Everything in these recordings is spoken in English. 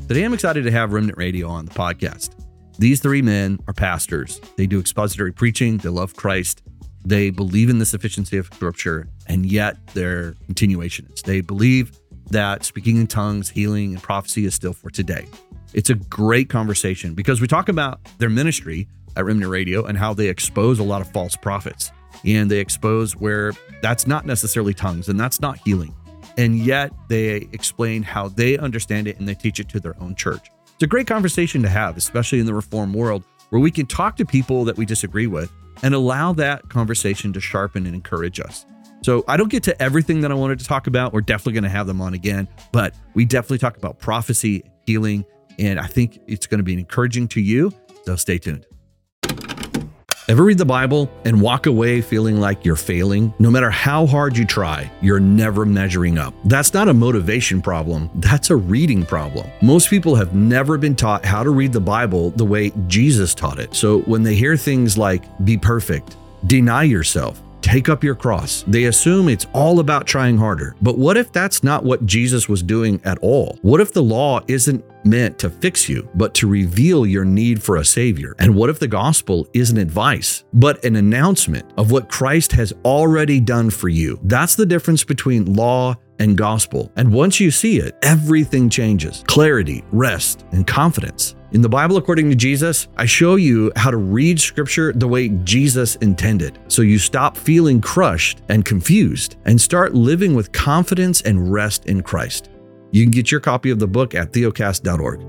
Today, I'm excited to have Remnant Radio on the podcast. These three men are pastors. They do expository preaching. They love Christ. They believe in the sufficiency of Scripture, and yet they're continuationists. They believe that speaking in tongues, healing, and prophecy is still for today. It's a great conversation because we talk about their ministry at Remnant Radio and how they expose a lot of false prophets. And they expose where that's not necessarily tongues and that's not healing. And yet they explain how they understand it and they teach it to their own church. It's a great conversation to have, especially in the Reformed world, where we can talk to people that we disagree with and allow that conversation to sharpen and encourage us. So I don't get to everything that I wanted to talk about. We're definitely going to have them on again, but we definitely talk about prophecy, healing, and I think it's going to be encouraging to you. So stay tuned. Ever read the Bible and walk away feeling like you're failing? No matter how hard you try, you're never measuring up. That's not a motivation problem. That's a reading problem. Most people have never been taught how to read the Bible the way Jesus taught it. So when they hear things like, be perfect, deny yourself, take up your cross, they assume it's all about trying harder. But what if that's not what Jesus was doing at all? What if the law isn't meant to fix you, but to reveal your need for a savior? And what if the gospel isn't advice, but an announcement of what Christ has already done for you? That's the difference between law and gospel. And once you see it, everything changes. Clarity, rest, and confidence. In the Bible According to Jesus, I show you how to read Scripture the way Jesus intended, so you stop feeling crushed and confused and start living with confidence and rest in Christ. You can get your copy of the book at theocast.org.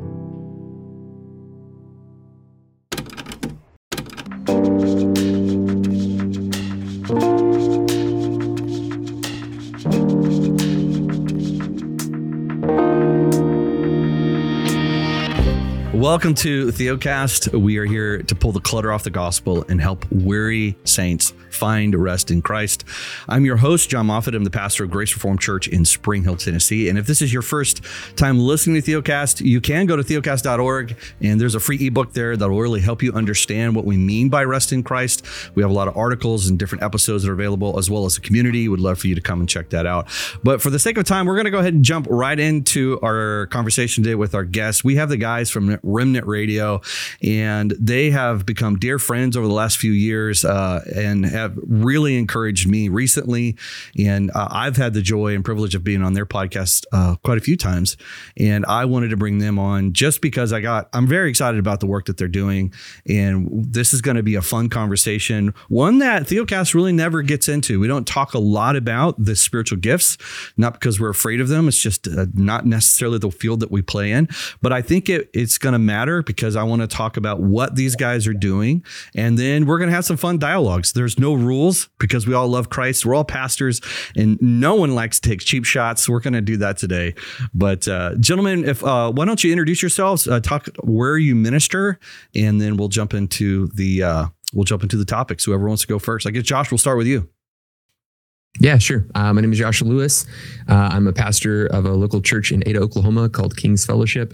Welcome to Theocast. We are here to pull the clutter off the gospel and help weary saints find rest in Christ. I'm your host, John Moffitt. I'm the pastor of Grace Reformed Church in Spring Hill, Tennessee. And if this is your first time listening to Theocast, you can go to theocast.org, and there's a free ebook there that will really help you understand what we mean by rest in Christ. We have a lot of articles and different episodes that are available, as well as a community. Would love for you to come and check that out. But for the sake of time, we're going to go ahead and jump right into our conversation today with our guests. We have the guys from Remnant Radio, and they have become dear friends over the last few years and have really encouraged me recently. And I've had the joy and privilege of being on their podcast quite a few times. And I wanted to bring them on just because I'm very excited about the work that they're doing. And this is going to be a fun conversation, one that Theocast really never gets into. We don't talk a lot about the spiritual gifts, not because we're afraid of them. It's just not necessarily the field that we play in. But I think it's going to matter because I want to talk about what these guys are doing. And then we're going to have some fun dialogues. There's no rules because we all love Christ. We're all pastors and no one likes to take cheap shots. We're going to do that today. But gentlemen, why don't you introduce yourselves, talk where you minister, and then we'll jump into the topics. Whoever wants to go first. I guess Josh, we'll start with you. Yeah, sure. My name is Joshua Lewis. I'm a pastor of a local church in Ada, Oklahoma called King's Fellowship.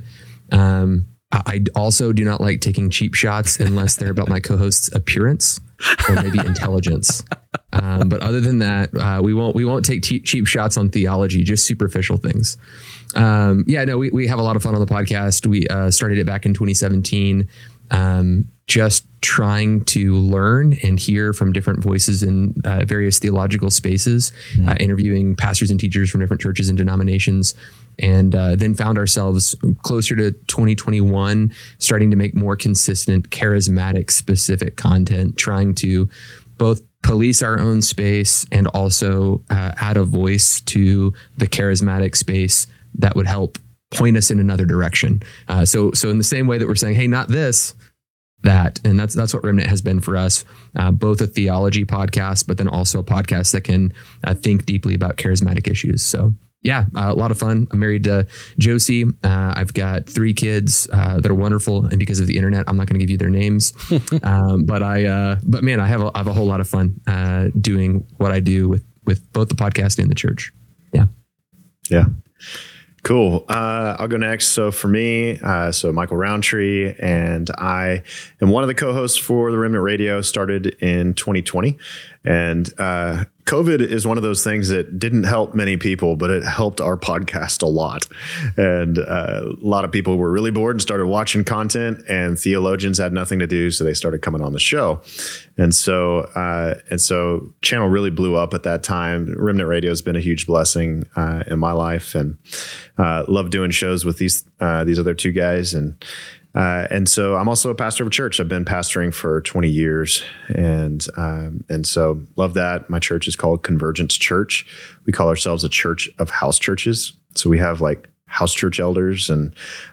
I also do not like taking cheap shots unless they're about my co-host's appearance or maybe intelligence. But other than that, we won't take cheap shots on theology, just superficial things. We have a lot of fun on the podcast. We started it back in 2017, just trying to learn and hear from different voices in various theological spaces, interviewing pastors and teachers from different churches and denominations. And then found ourselves closer to 2021, starting to make more consistent, charismatic, specific content, trying to both police our own space and also add a voice to the charismatic space that would help point us in another direction. So in the same way that we're saying, hey, not this, that, and that's what Remnant has been for us, both a theology podcast, but then also a podcast that can think deeply about charismatic issues. So yeah, a lot of fun. I'm married to Josie. I've got 3 kids that are wonderful, and because of the internet, I'm not going to give you their names. But man, I have a whole lot of fun doing what I do with both the podcast and the church. Yeah. Cool. I'll go next. So for me, Michael Roundtree, and I am one of the co-hosts for the Remnant Radio. Started in 2020, and COVID is one of those things that didn't help many people, but it helped our podcast a lot. And a lot of people were really bored and started watching content, and theologians had nothing to do, so they started coming on the show. And so channel really blew up at that time. Remnant Radio has been a huge blessing in my life, and love doing shows with these other two guys. And so I'm also a pastor of a church. I've been pastoring for 20 years, and so love that. My church is called Convergence Church. We call ourselves a church of house churches. So we have like house church elders and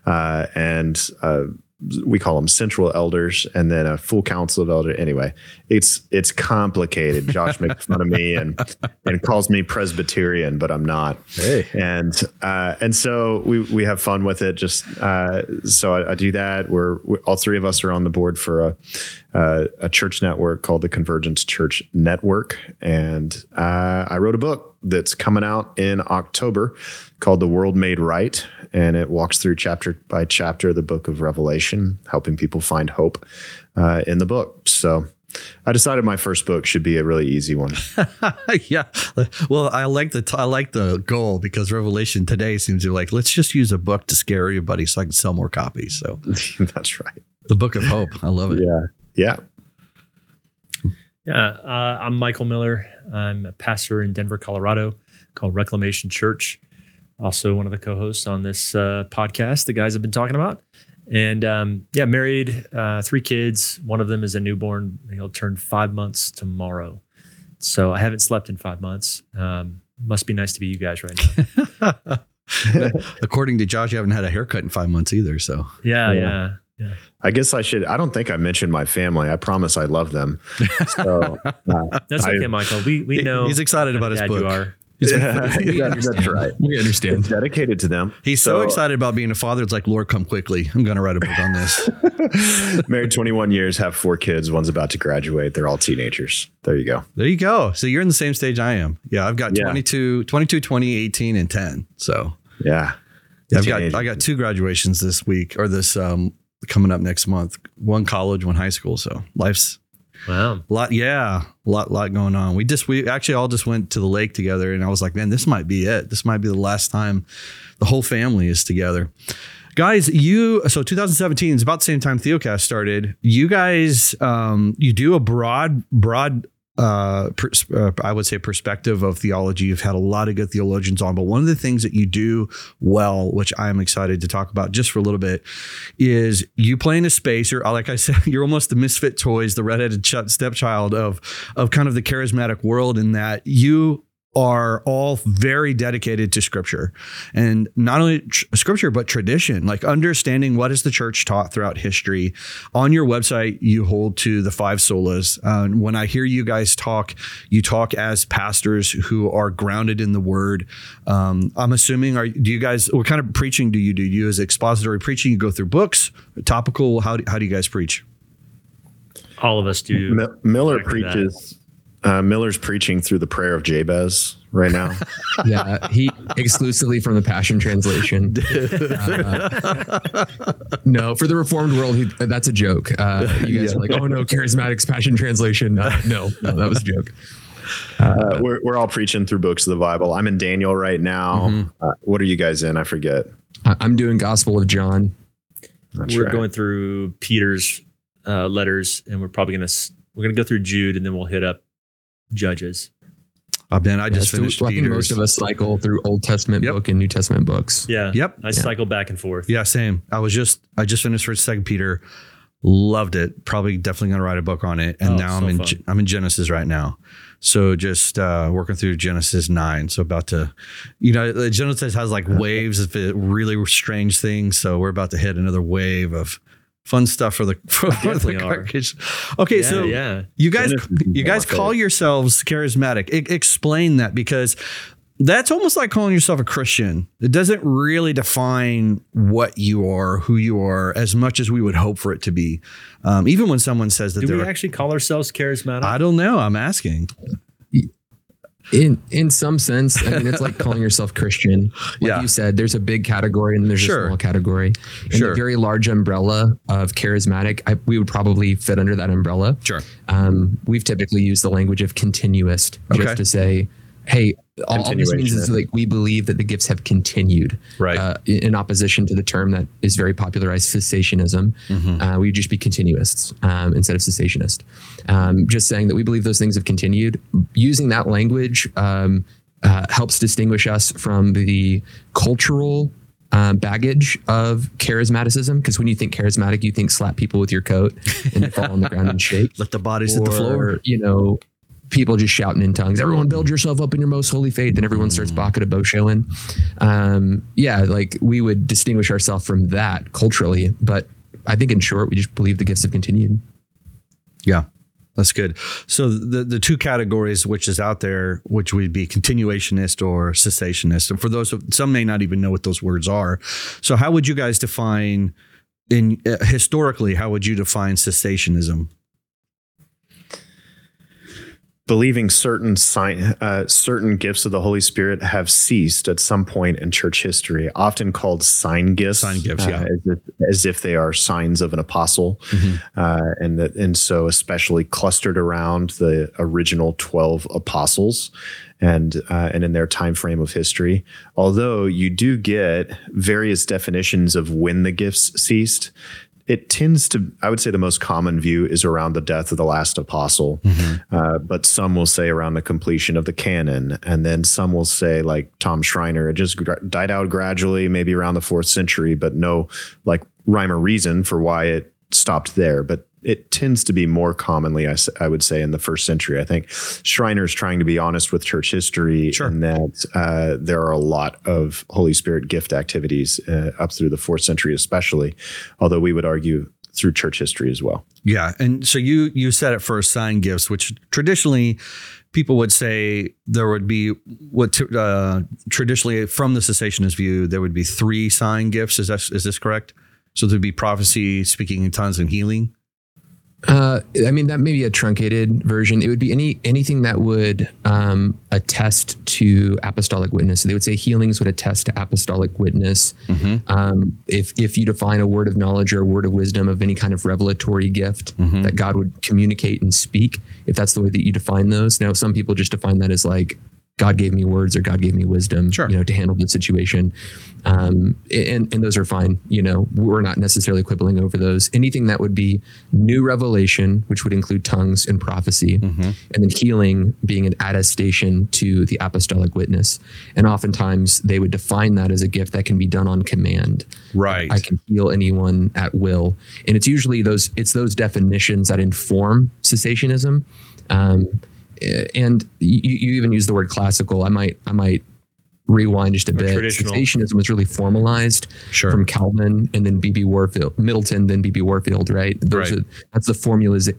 we call them central elders, and then a full council of elders. Anyway, it's complicated. Josh makes fun of me and calls me Presbyterian, but I'm not. Hey. And so we have fun with it. Just so I do that. We're all three of us are on the board for a church network called the Convergence Church Network, and I wrote a book that's coming out in October called The World Made Right. And it walks through chapter by chapter the book of Revelation, helping people find hope in the book. So I decided my first book should be a really easy one. Yeah. Well, I like the goal, because Revelation today seems to be like, let's just use a book to scare everybody so I can sell more copies. So That's right. the book of hope. I love it. Yeah. I'm Michael Miller. I'm a pastor in Denver, Colorado, called Reclamation Church. Also one of the co-hosts on this podcast the guys have been talking about. And married, 3 kids. One of them is a newborn. He'll turn 5 months tomorrow. So I haven't slept in 5 months. Must be nice to be you guys right now. According to Josh, you haven't had a haircut in 5 months either. So Yeah. I guess I should. I don't think I mentioned my family. I promise I love them. So That's okay, Michael. We know he's excited about his dad book. You are. That's right. We understand. It's dedicated to them. He's so excited about being a father. It's like, Lord, come quickly. I'm going to write a book on this. Married 21 years, have 4 kids. One's about to graduate. They're all teenagers. There you go. There you go. So you're in the same stage I am. Yeah, I've got 22, 20, 18, and 10. So yeah, I got 2 graduations this week, or this coming up next month. One college, one high school. So life's Wow. a lot going on. We actually all just went to the lake together, and I was like, man, this might be it. This might be the last time the whole family is together. Guys, so 2017 is about the same time Theocast started. You guys, you do a broad, I would say, perspective of theology. You've had a lot of good theologians on, but one of the things that you do well, which I am excited to talk about just for a little bit, is you play in a space, or like I said, you're almost the misfit toys, the redheaded stepchild of kind of the charismatic world, in that you are all very dedicated to scripture, and not only scripture, but tradition, like understanding what has the church taught throughout history. On your website, you hold to the 5 solas. When I hear you guys talk, you talk as pastors who are grounded in the word. I'm assuming, what kind of preaching do you do? You as expository preaching, you go through books, topical. How do you guys preach? All of us do. Miller preaches. Miller's preaching through the prayer of Jabez right now. Yeah, he exclusively from the Passion Translation. No, for the Reformed world, that's a joke. You guys are like, oh no, charismatics Passion Translation. No, that was a joke. We're all preaching through books of the Bible. I'm in Daniel right now. Mm-hmm. What are you guys in? I forget. I'm doing Gospel of John. We're going through Peter's letters, and we're going to go through Jude, and then we'll hit up Judges. I just finished Peter's. Most of us cycle through Old Testament book and New Testament books. Yeah. Yep. I cycle back and forth. Yeah, same. I just finished First, Second Peter. Loved it. Probably definitely going to write a book on it. And now I'm in Genesis right now. So just working through Genesis 9. So about to, Genesis has like waves of really strange things. So we're about to hit another wave of fun stuff for the carcass. Okay, you guys call yourselves charismatic. Explain that, because that's almost like calling yourself a Christian. It doesn't really define what you are, who you are, as much as we would hope for it to be. Even when someone says that do we actually call ourselves charismatic? I don't know. I'm asking. In some sense, I mean, it's like calling yourself Christian. Like you said, there's a big category and there's a small category. And the very large umbrella of charismatic, we would probably fit under that umbrella. Sure. We've typically used the language of continuist just to say, hey, all this means is like we believe that the gifts have continued, right? In opposition to the term that is very popularized, cessationism. We would just be continuists instead of cessationist. Just saying that we believe those things have continued. Using that language helps distinguish us from the cultural baggage of charismaticism, because when you think charismatic, you think slap people with your coat and fall on the ground and shake. Let the bodies hit the floor. You know, people just shouting in tongues. Everyone build yourself up in your most holy faith. And everyone starts Bakadabo showing. Like we would distinguish ourselves from that culturally. But I think in short, we just believe the gifts have continued. Yeah, that's good. So the two categories which is out there, which would be continuationist or cessationist. And for those, some may not even know what those words are. So how would you guys define, historically, how would you define cessationism? Believing certain gifts of the Holy Spirit have ceased at some point in church history, often called sign gifts. Sign gifts, as if they are signs of an apostle, and so especially clustered around the original 12 apostles, and in their time frame of history. Although you do get various definitions of when the gifts ceased. It tends to, I would say the most common view is around the death of the last apostle. But some will say around the completion of the canon. And then some will say, like Tom Schreiner, it just died out gradually, maybe around the 4th century, but no like rhyme or reason for why it stopped there. But it tends to be more commonly, I would say, in the 1st century. I think Schreiner's trying to be honest with church history, and that there are a lot of Holy Spirit gift activities up through the 4th century, especially, although we would argue through church history as well. Yeah. And so you said it for sign gifts, which traditionally people would say there would be traditionally from the cessationist view, there would be 3 sign gifts. Is this correct? So there'd be prophecy, speaking in tongues, and healing. I mean, that may be a truncated version. It would be anything that would attest to apostolic witness. So they would say healings would attest to apostolic witness. If you define a word of knowledge or a word of wisdom of any kind of revelatory gift that God would communicate and speak, if that's the way that you define those. Now, some people just define that as like, God gave me words or God gave me wisdom, to handle the situation. And those are fine. We're not necessarily quibbling over those. Anything that would be new revelation, which would include tongues and prophecy, and then healing being an attestation to the apostolic witness. And oftentimes they would define that as a gift that can be done on command. Right. I can heal anyone at will. And it's usually those definitions that inform cessationism. And you even use the word classical. I might rewind just a bit. Cessationism was really formalized from Calvin and then B.B. Warfield, Middleton, then B.B. Warfield, right? That's the formulation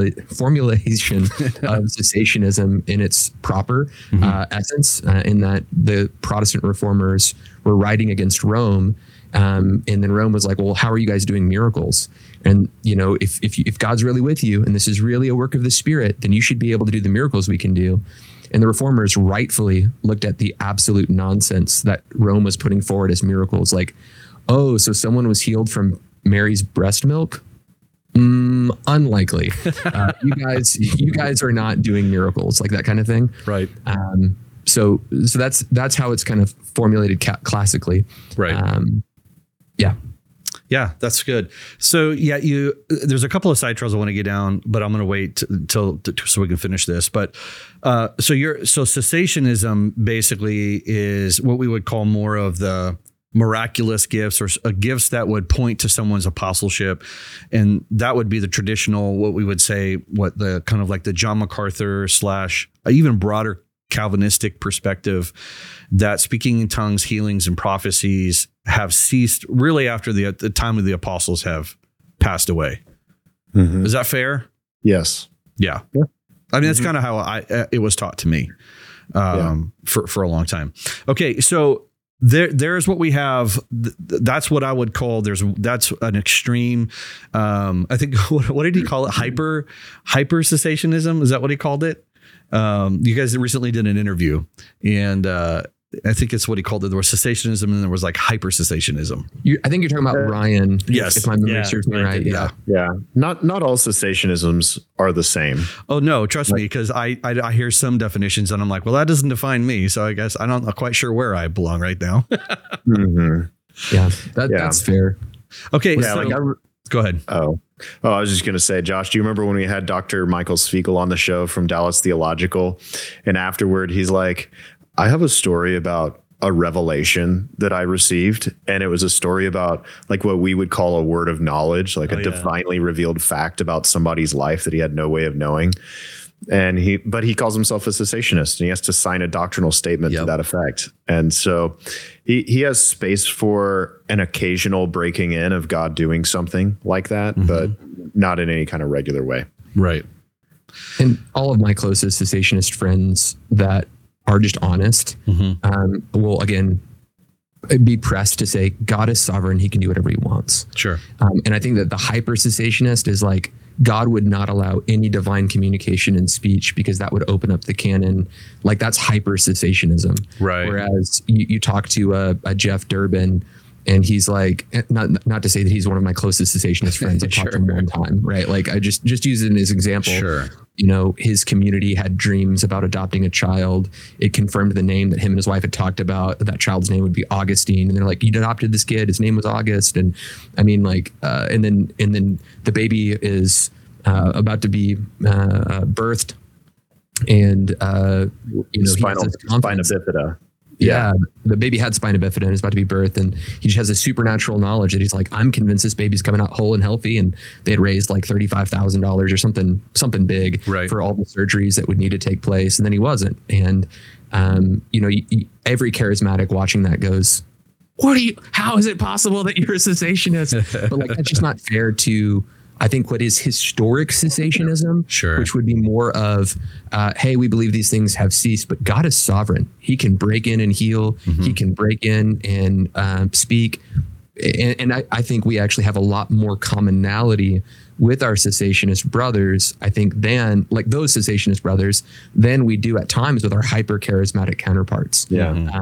of cessationism in its proper essence, in that the Protestant reformers were writing against Rome. And then Rome was like, well, how are you guys doing miracles? And, if God's really with you and this is really a work of the Spirit, then you should be able to do the miracles we can do. And the reformers rightfully looked at the absolute nonsense that Rome was putting forward as miracles. Like, oh, so someone was healed from Mary's breast milk? Unlikely. You guys are not doing miracles, like that kind of thing. Right. So that's how it's kind of formulated classically. Right. Yeah, that's good. So there's a couple of side trails I want to get down, but I'm going to wait till so we can finish this. But so cessationism basically is what we would call more of the miraculous gifts or gifts that would point to someone's apostleship. And that would be the traditional, what we would say, what the kind of like the John MacArthur / even broader Calvinistic perspective, that speaking in tongues, healings, and prophecies have ceased really after the time of the apostles have passed away. Is that fair? Yes. Yeah. I mean, that's kind of how it was taught to me for a long time. Okay, so there's what we have. That's what I would call that's an extreme. I think what did he call it? Hyper cessationism. Is that what he called it? You guys recently did an interview, and I think it's what he called it. There was cessationism, and there was like hyper cessationism. I think you're talking about Ryan. Yes. If my memory serves me right. Yeah. Yeah. Not all cessationisms are the same. Oh no, trust me, because I hear some definitions and I'm like, well, that doesn't define me. So I guess I'm not quite sure where I belong right now. Yeah, that's fair. Okay, Yeah, so go ahead. Oh, I was just going to say, Josh, do you remember when we had Dr. Michael Spiegel on the show from Dallas Theological? And afterward, he's like, I have a story about a revelation that I received. And it was a story about like what we would call a word of knowledge, like a divinely revealed fact about somebody's life that he had no way of knowing. And he calls himself a cessationist, and he has to sign a doctrinal statement to that effect. And so he has space for an occasional breaking in of God doing something like that, but not in any kind of regular way. Right. And all of my closest cessationist friends that are just honest will again be pressed to say God is sovereign. He can do whatever he wants. Sure. And I think that the hyper cessationist is like, God would not allow any divine communication in speech because that would open up the canon. Like that's hyper cessationism. Right. Whereas you talk to a Jeff Durbin, and he's like, not to say that he's one of my closest cessationist friends. I've talked to him one time, right? Like I just use it as an example. Sure. You know, his community had dreams about adopting a child. It confirmed the name that him and his wife had talked about. That child's name would be Augustine. And they're like, you adopted this kid. His name was August. And I mean, like, and then the baby is about to be birthed. And, you know, Spina bifida. Yeah, the baby had spina bifida and is about to be birthed, and he just has a supernatural knowledge that he's like, I'm convinced this baby's coming out whole and healthy, and they had raised like $35,000 or something big for all the surgeries that would need to take place, and then he wasn't. And you know, every charismatic watching that goes, how is it possible that you're a cessationist? But like that's just not fair to, I think, what is historic cessationism, which would be more of, hey, we believe these things have ceased, but God is sovereign. He can break in and heal. He can break in and speak. And I think we actually have a lot more commonality with our cessationist brothers, I think, than like those cessationist brothers, than we do at times with our hyper charismatic counterparts. Yeah.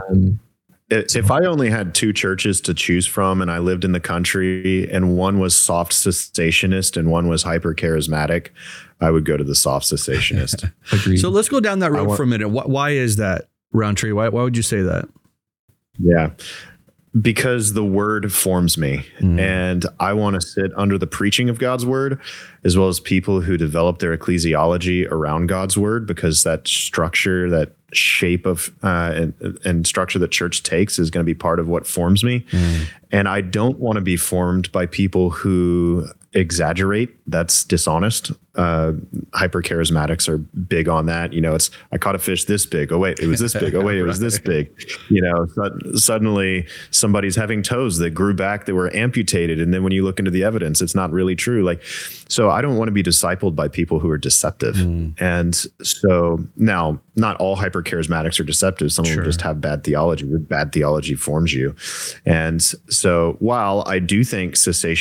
If I only had two churches to choose from and I lived in the country and one was soft cessationist and one was hyper charismatic, I would go to the soft cessationist. Agreed. So let's go down that road for a minute. Why is that, Roundtree? Why would you say that? Yeah. Because the word forms me, and I want to sit under the preaching of God's word, as well as people who develop their ecclesiology around God's word, because that structure, that shape of and structure that church takes is going to be part of what forms me. And I don't want to be formed by people who exaggerate. That's dishonest. Hyper charismatics are big on that. You know, it's, I caught a fish this big. Oh wait, it was this big. Oh wait, it was this big. You know, suddenly somebody's having toes that grew back that were amputated. And then when you look into the evidence, it's not really true. Like, so I don't want to be discipled by people who are deceptive. And so now, not all hyper charismatics are deceptive. Some of them just have bad theology. Bad theology forms you. And so while I do think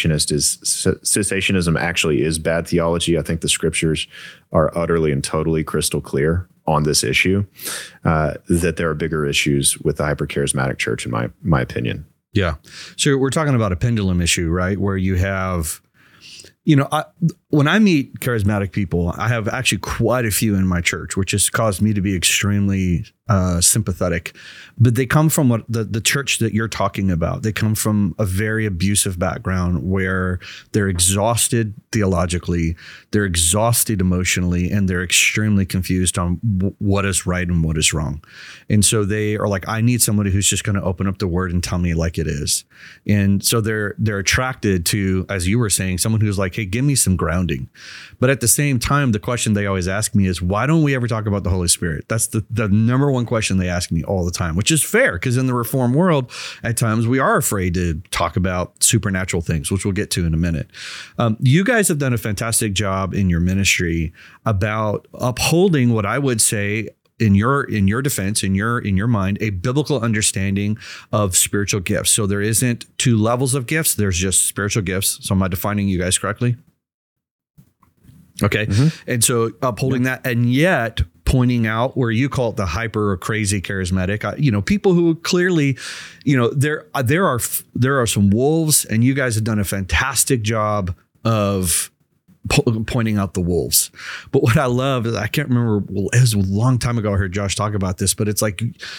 cessationism actually is bad theology, I think the scriptures are utterly and totally crystal clear on this issue, that there are bigger issues with the hyper-charismatic church, in my opinion. Yeah. So we're talking about a pendulum issue, right? Where you have, you know, when I meet charismatic people, I have actually quite a few in my church, which has caused me to be extremely sympathetic. But they come from what the church that you're talking about. They come from a very abusive background where they're exhausted theologically, they're exhausted emotionally, and they're extremely confused on what is right and what is wrong. And so they are like, I need somebody who's just going to open up the word and tell me like it is. And so they're attracted to, as you were saying, someone who's like, hey, give me some grounding. But at the same time, the question they always ask me is, why don't we ever talk about the Holy Spirit? That's the number one question they ask me all the time, which is fair, because in the Reformed world, at times we are afraid to talk about supernatural things, which we'll get to in a minute. You guys have done a fantastic job in your ministry about upholding what I would say, in your defense, in your mind, a biblical understanding of spiritual gifts. So there isn't two levels of gifts. There's just spiritual gifts. So am I defining you guys correctly? Okay. And so upholding that, and yet pointing out where you call it the hyper or crazy charismatic, people who clearly, there are some wolves, and you guys have done a fantastic job of pointing out the wolves. But what I love is, I can't remember, it was a long time ago I heard Josh talk about this, but it's like,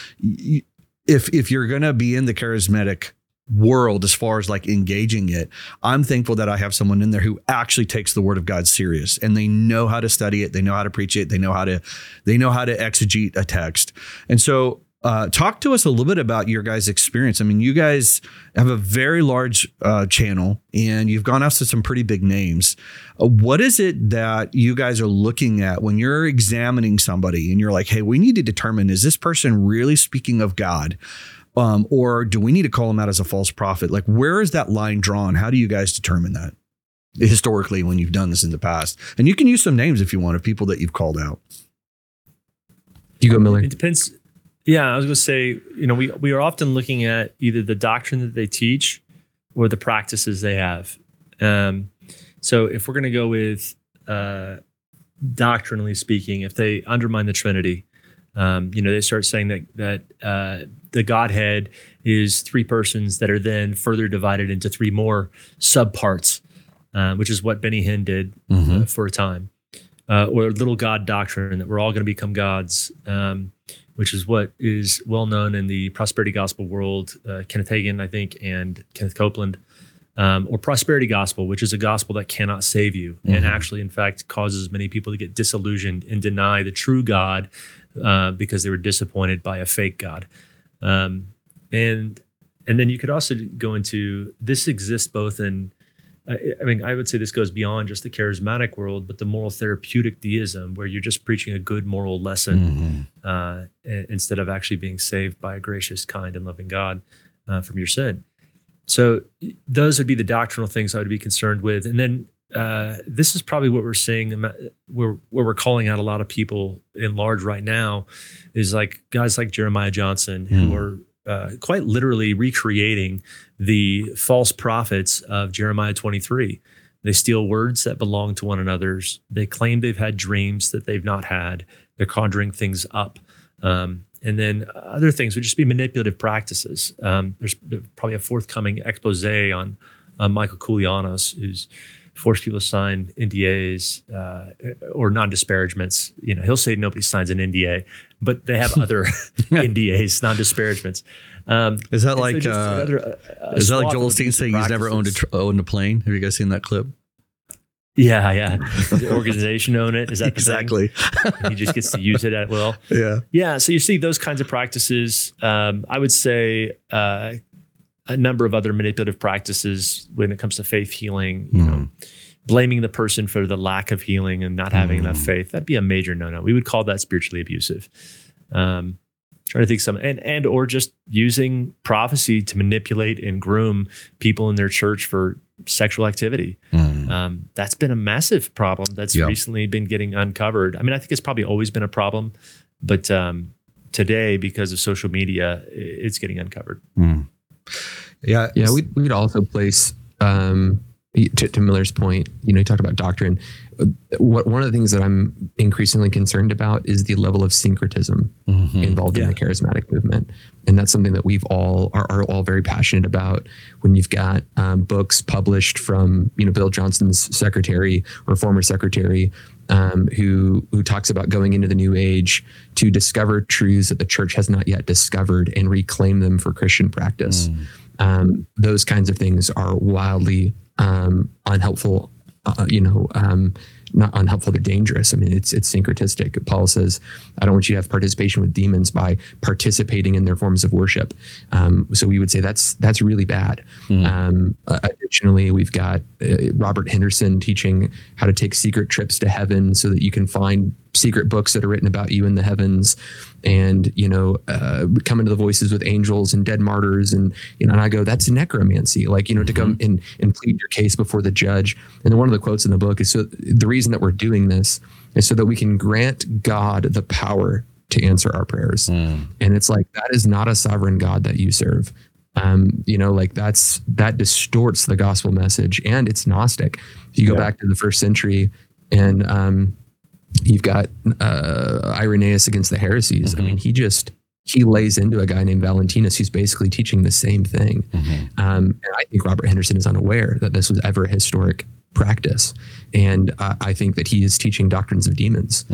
if you're going to be in the charismatic world as far as like engaging it, I'm thankful that I have someone in there who actually takes the word of God serious, and they know how to study it. They know how to preach it. They know how to exegete a text. And so talk to us a little bit about your guys' experience. I mean, you guys have a very large channel, and you've gone after some pretty big names. What is it that you guys are looking at when you're examining somebody and you're like, hey, we need to determine, is this person really speaking of God? Or do we need to call them out as a false prophet? Like, where is that line drawn? How do you guys determine that historically when you've done this in the past? And you can use some names if you want, of people that you've called out. You go, Miller. It depends. Yeah, I was going to say, we are often looking at either the doctrine that they teach or the practices they have. So if we're going to go with doctrinally speaking, if they undermine the Trinity, they start saying that the Godhead is three persons that are then further divided into three more subparts, which is what Benny Hinn did for a time, or little God doctrine, that we're all going to become gods, which is what is well known in the prosperity gospel world, Kenneth Hagin, I think, and Kenneth Copeland, or prosperity gospel, which is a gospel that cannot save you, and actually, in fact, causes many people to get disillusioned and deny the true God because they were disappointed by a fake God. And then you could also go into, this exists both in, I would say this goes beyond just the charismatic world, but the moral therapeutic deism, where you're just preaching a good moral lesson instead of actually being saved by a gracious, kind, and loving God from your sin. So those would be the doctrinal things I would be concerned with. And then this is probably what we're seeing, where we're calling out a lot of people in large right now, is like guys like Jeremiah Johnson, who are quite literally recreating the false prophets of Jeremiah 23. They steal words that belong to one another's. They claim they've had dreams that they've not had. They're conjuring things up. And then other things would just be manipulative practices. There's probably a forthcoming expose on Michael Koulianos, who's forced people to sign NDAs or non-disparagements. He'll say nobody signs an NDA, but they have other NDAs, non-disparagements. Is that like Joel Osteen saying he's never owned a plane? Have you guys seen that clip? Yeah. Does the organization own it? Is that exactly? He just gets to use it at will. Yeah. So you see those kinds of practices. I would say a number of other manipulative practices when it comes to faith healing. Blaming the person for the lack of healing and not having enough faith. That'd be a major no-no. We would call that spiritually abusive. Trying to think some, and or just using prophecy to manipulate and groom people in their church for sexual activity. That's been a massive problem that's recently been getting uncovered. I think it's probably always been a problem, but today, because of social media, it's getting uncovered. Yeah. We'd also place, to Miller's point, he talked about doctrine. One of the things that I'm increasingly concerned about is the level of syncretism involved in the charismatic movement. And that's something that we've are all very passionate about. When you've got books published from, Bill Johnson's secretary or former secretary, who talks about going into the new age to discover truths that the church has not yet discovered and reclaim them for Christian practice. Those kinds of things are wildly unhelpful, not unhelpful, they're dangerous. It's syncretistic. Paul says, I don't want you to have participation with demons by participating in their forms of worship. So we would say that's really bad. Additionally, we've got Robert Henderson teaching how to take secret trips to heaven so that you can find secret books that are written about you in the heavens, and come into the voices with angels and dead martyrs, and I go, that's necromancy, to come and plead your case before the judge. And then one of the quotes in the book is, so the reason that we're doing this is so that we can grant God the power to answer our prayers. And it's like, that is not a sovereign God that you serve. That distorts the gospel message, and it's Gnostic. If you go back to the first century, and You've got Irenaeus against the heresies. I mean, he lays into a guy named Valentinus who's basically teaching the same thing. And I think Robert Henderson is unaware that this was ever a historic practice. And I think that he is teaching doctrines of demons.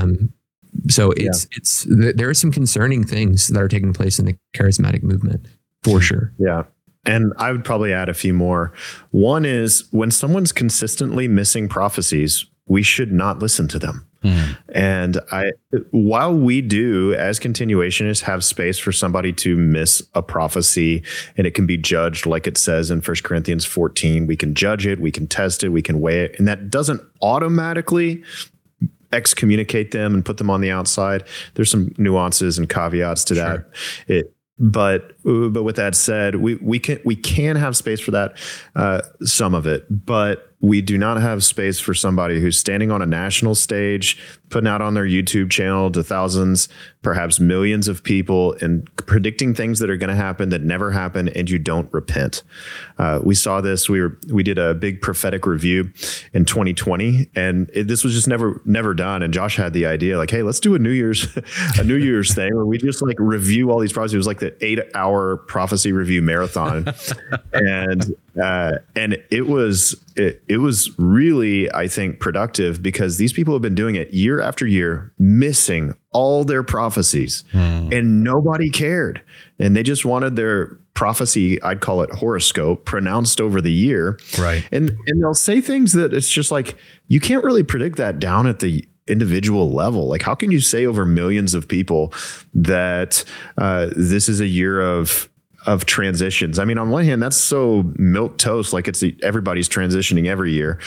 So there are some concerning things that are taking place in the charismatic movement for sure. Yeah. And I would probably add a few more. One is when someone's consistently missing prophecies, we should not listen to them. And while we do as continuationists have space for somebody to miss a prophecy and it can be judged, like it says in 1 Corinthians 14, we can judge it, we can test it, we can weigh it. And that doesn't automatically excommunicate them and put them on the outside. There's some nuances and caveats to that. But with that said, we can have space for that, some of it, but we do not have space for somebody who's standing on a national stage, putting out on their YouTube channel to thousands, perhaps millions of people, and predicting things that are going to happen that never happen, and you don't repent. We saw this. We did a big prophetic review in 2020, and this was just never done. And Josh had the idea, like, hey, let's do a New Year's thing where we just like review all these prophecies. It was like the 8-hour prophecy review marathon, and it was really, I think, productive because these people have been doing it year after year, missing all their prophecies, and nobody cared. And they just wanted their prophecy, I'd call it horoscope, pronounced over the year. Right. And they'll say things that it's just like, you can't really predict that down at the individual level. Like, how can you say over millions of people that this is a year of transitions? I mean, on one hand, that's so milquetoast, like everybody's transitioning every year.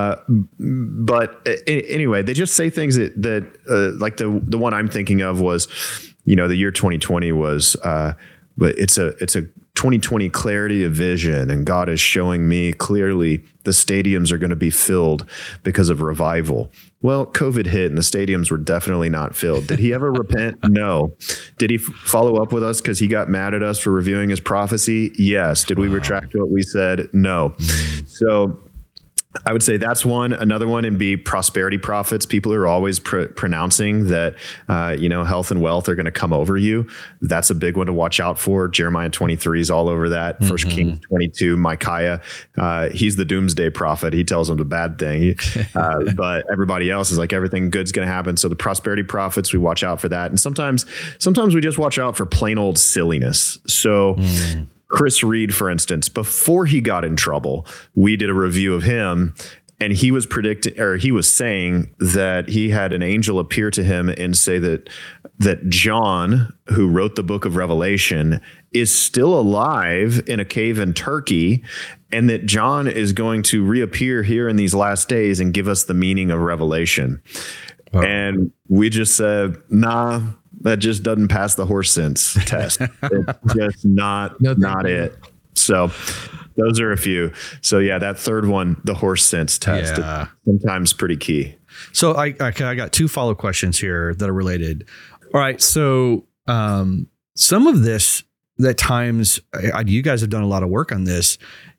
But anyway, they just say things that like the one I'm thinking of was, the year 2020 was, but it's a 2020 clarity of vision, and God is showing me clearly the stadiums are going to be filled because of revival. Well, COVID hit and the stadiums were definitely not filled. Did he ever repent? No. Did he follow up with us because he got mad at us for reviewing his prophecy? Yes. Did we retract what we said? No. So I would say that's one. Another one would be prosperity prophets. People are always pronouncing that, health and wealth are going to come over you. That's a big one to watch out for. Jeremiah 23 is all over that. First Kings 22, Micaiah, he's the doomsday prophet. He tells them the bad thing. But everybody else is like, everything good's going to happen. So the prosperity prophets, we watch out for that. And sometimes we just watch out for plain old silliness. So Chris Reed, for instance, before he got in trouble, we did a review of him, and he was saying that he had an angel appear to him and say that John, who wrote the book of Revelation, is still alive in a cave in Turkey, and that John is going to reappear here in these last days and give us the meaning of Revelation. Wow. And we just said, nah, that just doesn't pass the horse sense test. It's just not it. So those are a few. So yeah, that third one, the horse sense test, is sometimes pretty key. So I got two follow questions here that are related. All right. So some of this, at times, you guys have done a lot of work on this.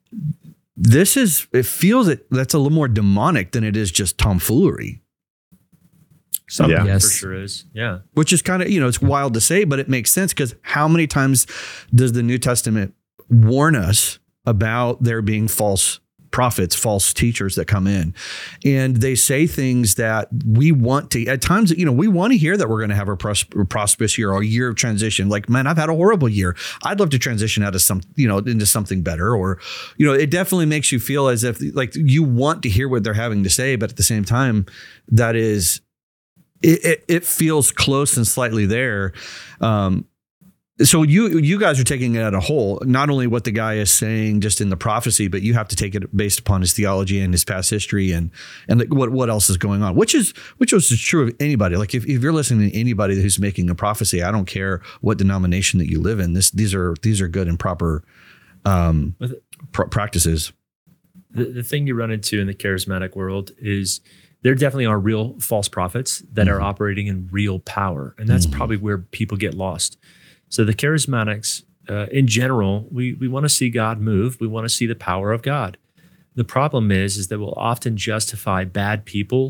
It feels that's a little more demonic than it is just tomfoolery. Something for sure is. Yeah. Which is kind of, it's wild to say, but it makes sense, because how many times does the New Testament warn us about there being false prophets, false teachers that come in, and they say things that we want to, at times, we want to hear that we're going to have a prosperous year or a year of transition. Like, man, I've had a horrible year. I'd love to transition out of into something better. Or, it definitely makes you feel as if like you want to hear what they're having to say, but at the same time, that is, it feels close and slightly there. So you guys are taking it at a whole, not only what the guy is saying just in the prophecy, but you have to take it based upon his theology and his past history and what else is going on, which is true of anybody. Like if you're listening to anybody who's making a prophecy, I don't care what denomination that you live in, these are good and proper practices. The thing you run into in the charismatic world is there definitely are real false prophets that are operating in real power. And that's probably where people get lost. So the charismatics, in general, we want to see God move. We want to see the power of God. The problem is that we'll often justify bad people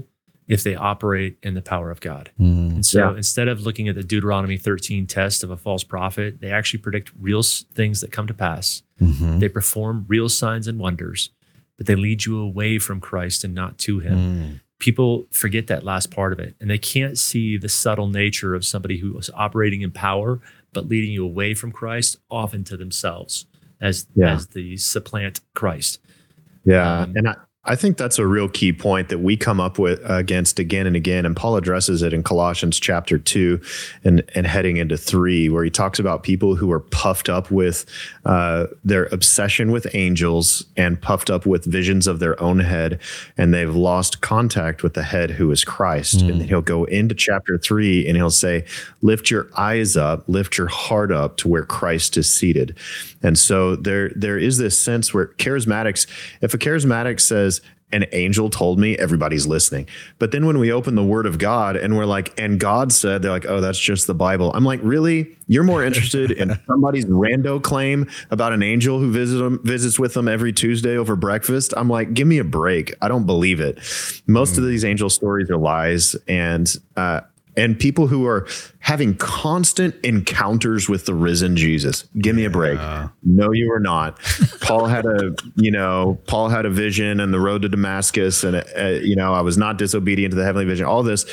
if they operate in the power of God. Mm. And so instead of looking at the Deuteronomy 13 test of a false prophet, they actually predict real things that come to pass. Mm-hmm. They perform real signs and wonders, but they lead you away from Christ and not to him. Mm. People forget that last part of it, and they can't see the subtle nature of somebody who is operating in power, but leading you away from Christ, often to themselves as the supplant Christ. Yeah. And I think that's a real key point that we come up with against again and again. And Paul addresses it in Colossians chapter 2 and heading into 3, where he talks about people who are puffed up with their obsession with angels and puffed up with visions of their own head. And they've lost contact with the head, who is Christ. And then he'll go into chapter 3 and he'll say, lift your eyes up, lift your heart up to where Christ is seated. And so there is this sense where charismatics, if a charismatic says, an angel told me, everybody's listening. But then when we open the word of God and we're like, and God said, they're like, oh, that's just the Bible. I'm like, really? You're more interested in somebody's rando claim about an angel who visits with them every Tuesday over breakfast? I'm like, give me a break. I don't believe it. Most of these angel stories are lies, and people who are having constant encounters with the risen Jesus. Give me a break. No, you are not. Paul had a vision on the road to Damascus, and I was not disobedient to the heavenly vision. All this,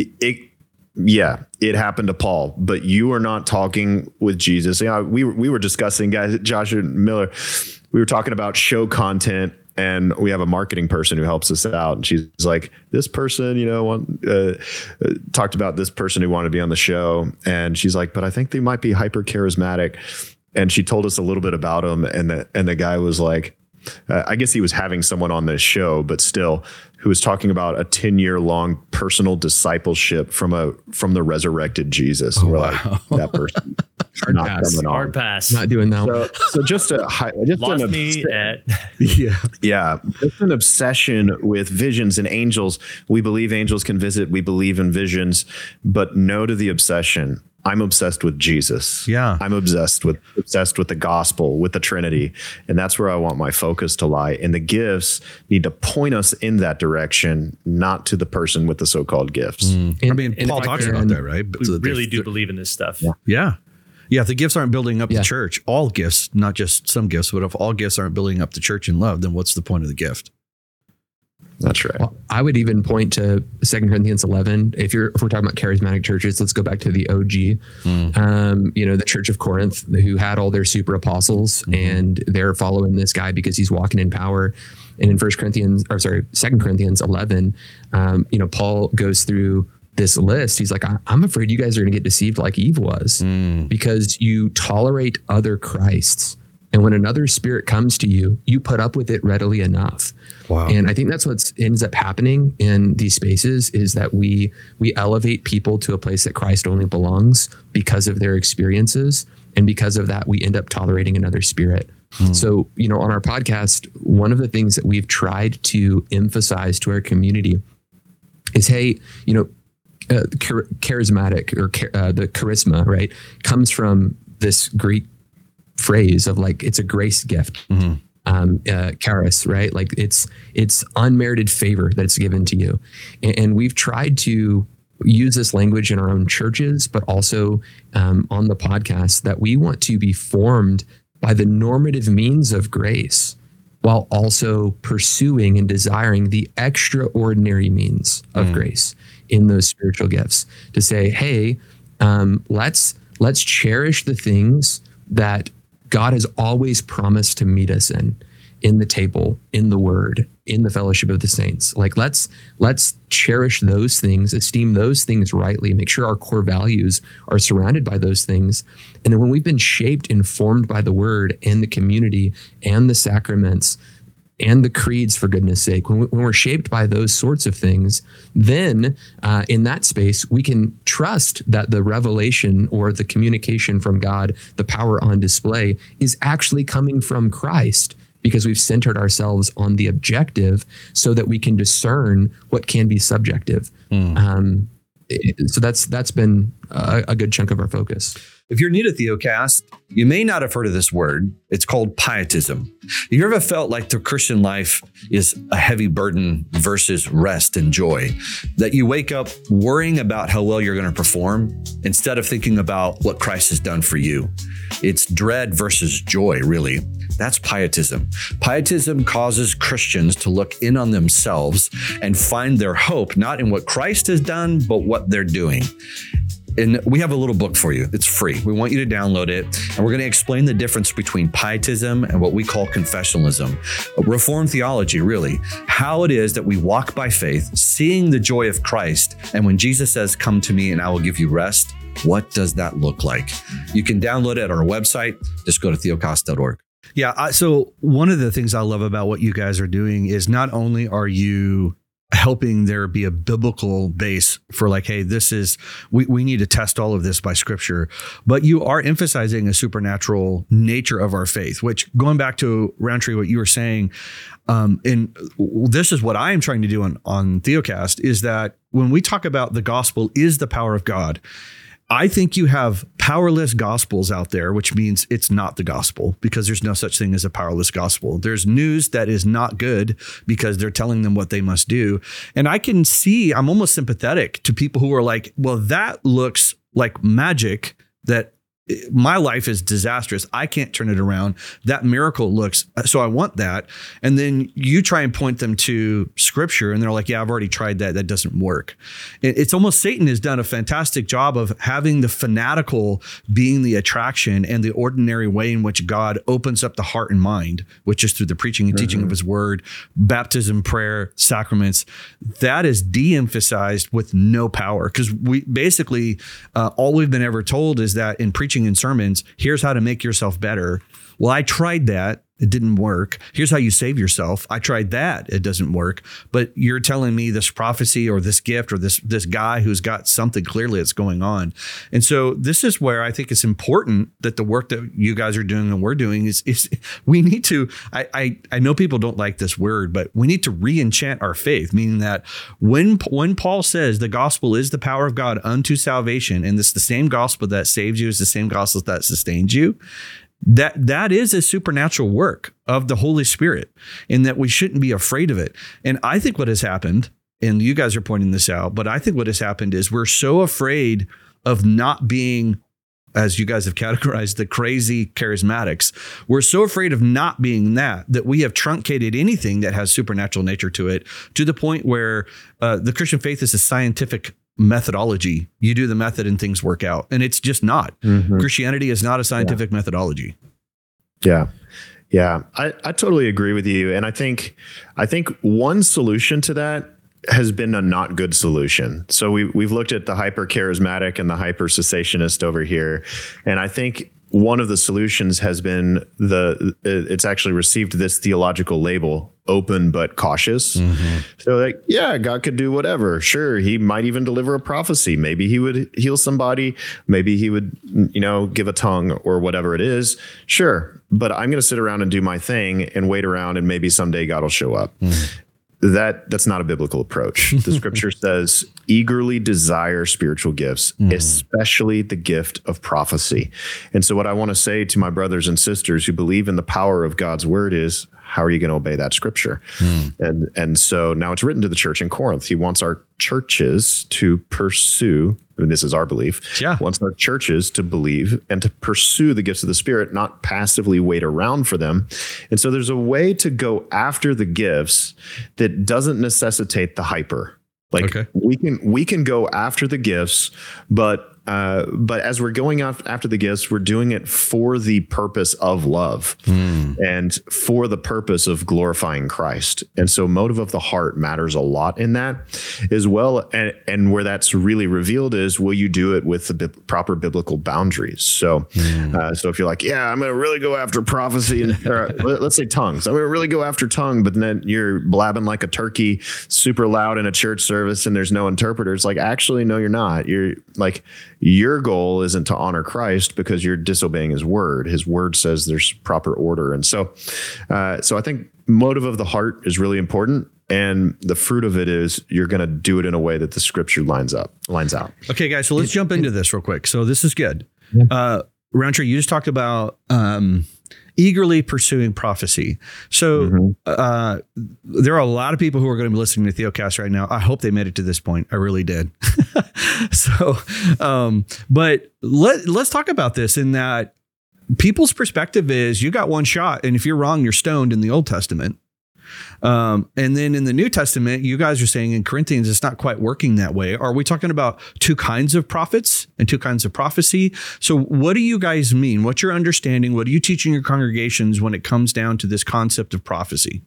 it happened to Paul, but you are not talking with Jesus. We were discussing, guys, Josh and Miller, we were talking about show content. And we have a marketing person who helps us out. And she's like, this person, talked about this person who wanted to be on the show. And she's like, but I think they might be hyper charismatic. And she told us a little bit about him. And the guy was like, I guess he was having someone on this show, but still, who was talking about a 10-year long personal discipleship from the resurrected Jesus. And we're like, that person. Hard pass. Not doing that. So just an obsession with visions and angels. We believe angels can visit. We believe in visions, but no to the obsession. I'm obsessed with Jesus. Yeah. I'm obsessed with the gospel, with the Trinity. And that's where I want my focus to lie. And the gifts need to point us in that direction, not to the person with the so-called gifts. Paul talks about that, right? We really do believe in this stuff. Yeah. If the gifts aren't building up the church, all gifts, not just some gifts, but if all gifts aren't building up the church in love, then what's the point of the gift? That's right. Well, I would even point to 2 Corinthians 11. If we're talking about charismatic churches, let's go back to the OG. The Church of Corinth, who had all their super apostles, and they're following this guy because he's walking in power. And in 2 Corinthians 11, Paul goes through this list. He's like, I'm afraid you guys are going to get deceived like Eve was, because you tolerate other Christs. And when another spirit comes to you, you put up with it readily enough. Wow. And I think that's what ends up happening in these spaces, is that we elevate people to a place that Christ only belongs because of their experiences. And because of that, we end up tolerating another spirit. So, on our podcast, one of the things that we've tried to emphasize to our community is, hey, charismatic, or the charisma, right, comes from this Greek phrase of like, it's a grace gift. Charis, right? Like it's unmerited favor that's given to you. And we've tried to use this language in our own churches, but also on the podcast, that we want to be formed by the normative means of grace, while also pursuing and desiring the extraordinary means of grace in those spiritual gifts. To say, hey, let's cherish the things that God has always promised to meet us in the table, in the word, in the fellowship of the saints. Like let's cherish those things, esteem those things rightly, make sure our core values are surrounded by those things. And then when we've been shaped and formed by the word and the community and the sacraments and the creeds, for goodness sake, when we're shaped by those sorts of things, then in that space, we can trust that the revelation or the communication from God, the power on display, is actually coming from Christ, because we've centered ourselves on the objective so that we can discern what can be subjective. So that's been a good chunk of our focus. If you're new to Theocast, you may not have heard of this word. It's called pietism. You ever felt like the Christian life is a heavy burden versus rest and joy? That you wake up worrying about how well you're going to perform instead of thinking about what Christ has done for you. It's dread versus joy, really. That's pietism. Pietism causes Christians to look in on themselves and find their hope not in what Christ has done, but what they're doing. And we have a little book for you. It's free. We want you to download it. And we're going to explain the difference between pietism and what we call confessionalism. Reformed theology, really. How it is that we walk by faith, seeing the joy of Christ. And when Jesus says, "Come to me and I will give you rest," what does that look like? You can download it at our website. Just go to theocast.org. Yeah. So one of the things I love about what you guys are doing is not only are you helping there be a biblical base for like, hey, this is, we need to test all of this by scripture, but you are emphasizing a supernatural nature of our faith, which, going back to Roundtree, what you were saying, and this is what I am trying to do on Theocast, is that when we talk about the gospel is the power of God, I think you have powerless gospels out there, which means it's not the gospel, because there's no such thing as a powerless gospel. There's news that is not good because they're telling them what they must do. And I can see, I'm almost sympathetic to people who are like, well, that looks like magic, that my life is disastrous. I can't turn it around. That miracle looks, so I want that. And then you try and point them to scripture and they're like, yeah, I've already tried that. That doesn't work. It's almost, Satan has done a fantastic job of having the fanatical being the attraction and the ordinary way in which God opens up the heart and mind, which is through the preaching and teaching of his word, baptism, prayer, sacraments. That is de-emphasized with no power, because we basically, all we've been ever told is that in preaching in sermons, here's how to make yourself better. Well, I tried that. It didn't work. Here's how you save yourself. I tried that. It doesn't work. But you're telling me this prophecy or this gift or this guy who's got something clearly that's going on. And so this is where I think it's important that the work that you guys are doing and we're doing is we need to, I know people don't like this word, but we need to re-enchant our faith, meaning that when Paul says the gospel is the power of God unto salvation, and it's the same gospel that saves you is the same gospel that sustains you, that is a supernatural work of the Holy Spirit, and that we shouldn't be afraid of it. And I think what has happened, and you guys are pointing this out, but I think what has happened is we're so afraid of not being, as you guys have categorized, the crazy charismatics. We're so afraid of not being that we have truncated anything that has supernatural nature to it, to the point where the Christian faith is a scientific methodology. You do the method and things work out. And it's just not. Christianity is not a scientific methodology. Yeah. Yeah. I totally agree with you. And I think one solution to that has been a not good solution. So we've looked at the hyper charismatic and the hyper cessationist over here. And I think one of the solutions has been it's actually received this theological label, open but cautious. So like, yeah, God could do whatever. Sure. He might even deliver a prophecy. Maybe he would heal somebody. Maybe he would, give a tongue or whatever it is. Sure. But I'm going to sit around and do my thing and wait around, and maybe someday God will show up. That's not a biblical approach. The scripture says, eagerly desire spiritual gifts, especially the gift of prophecy. And so what I want to say to my brothers and sisters who believe in the power of God's word is, how are you going to obey that scripture? And so now it's written to the church in Corinth. He wants our churches to pursue, and this is our belief, wants our churches to believe and to pursue the gifts of the Spirit, not passively wait around for them. And so there's a way to go after the gifts that doesn't necessitate the hyper. Like we can go after the gifts, but as we're going after the gifts, we're doing it for the purpose of love and for the purpose of glorifying Christ. And so motive of the heart matters a lot in that as well. And where that's really revealed is, will you do it with the proper biblical boundaries? So if you're like, yeah, I'm going to really go after prophecy, or let's say tongues. I'm going to really go after tongue, but then you're blabbing like a turkey, super loud in a church service, and there's no interpreters. Like, actually, no, you're not. You're like, your goal isn't to honor Christ because you're disobeying his word. His word says there's proper order. And so I think motive of the heart is really important. And the fruit of it is you're going to do it in a way that the scripture lines out. Okay, guys, so let's jump into this real quick. So this is good. Roundtree, you just talked about eagerly pursuing prophecy. So there are a lot of people who are going to be listening to Theocast right now. I hope they made it to this point. I really did. But let's talk about this in that people's perspective is you got one shot, and if you're wrong, you're stoned in the Old Testament. And then in the New Testament, you guys are saying in Corinthians, it's not quite working that way. Are we talking about two kinds of prophets and two kinds of prophecy? So what do you guys mean? What's your understanding? What are you teaching your congregations when it comes down to this concept of prophecy?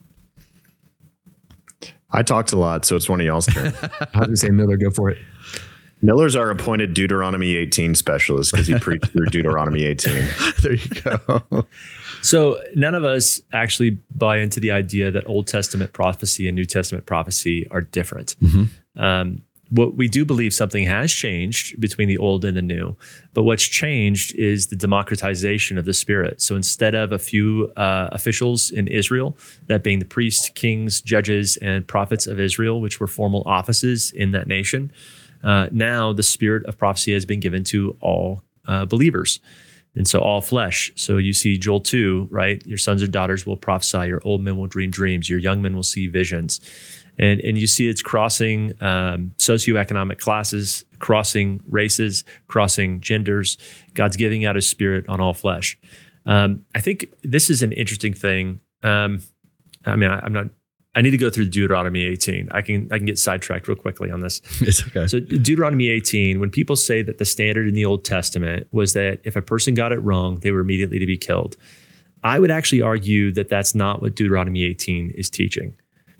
I talked a lot, so it's one of y'all's turn. I would say Miller, go for it. Miller's our appointed Deuteronomy 18 specialist because he preached through Deuteronomy 18. There you go. So none of us actually buy into the idea that Old Testament prophecy and New Testament prophecy are different. What we do believe something has changed between the old and the new, but what's changed is the democratization of the Spirit. So instead of a few officials in Israel, that being the priests, kings, judges, and prophets of Israel, which were formal offices in that nation, now the spirit of prophecy has been given to all believers. And so all flesh. So you see Joel 2, right? Your sons and daughters will prophesy. Your old men will dream dreams. Your young men will see visions. And you see it's crossing socioeconomic classes, crossing races, crossing genders. God's giving out his spirit on all flesh. I think this is an interesting thing. I need to go through Deuteronomy 18. I can get sidetracked real quickly on this. It's okay. So Deuteronomy 18, when people say that the standard in the Old Testament was that if a person got it wrong, they were immediately to be killed, I would actually argue that that's not what Deuteronomy 18 is teaching.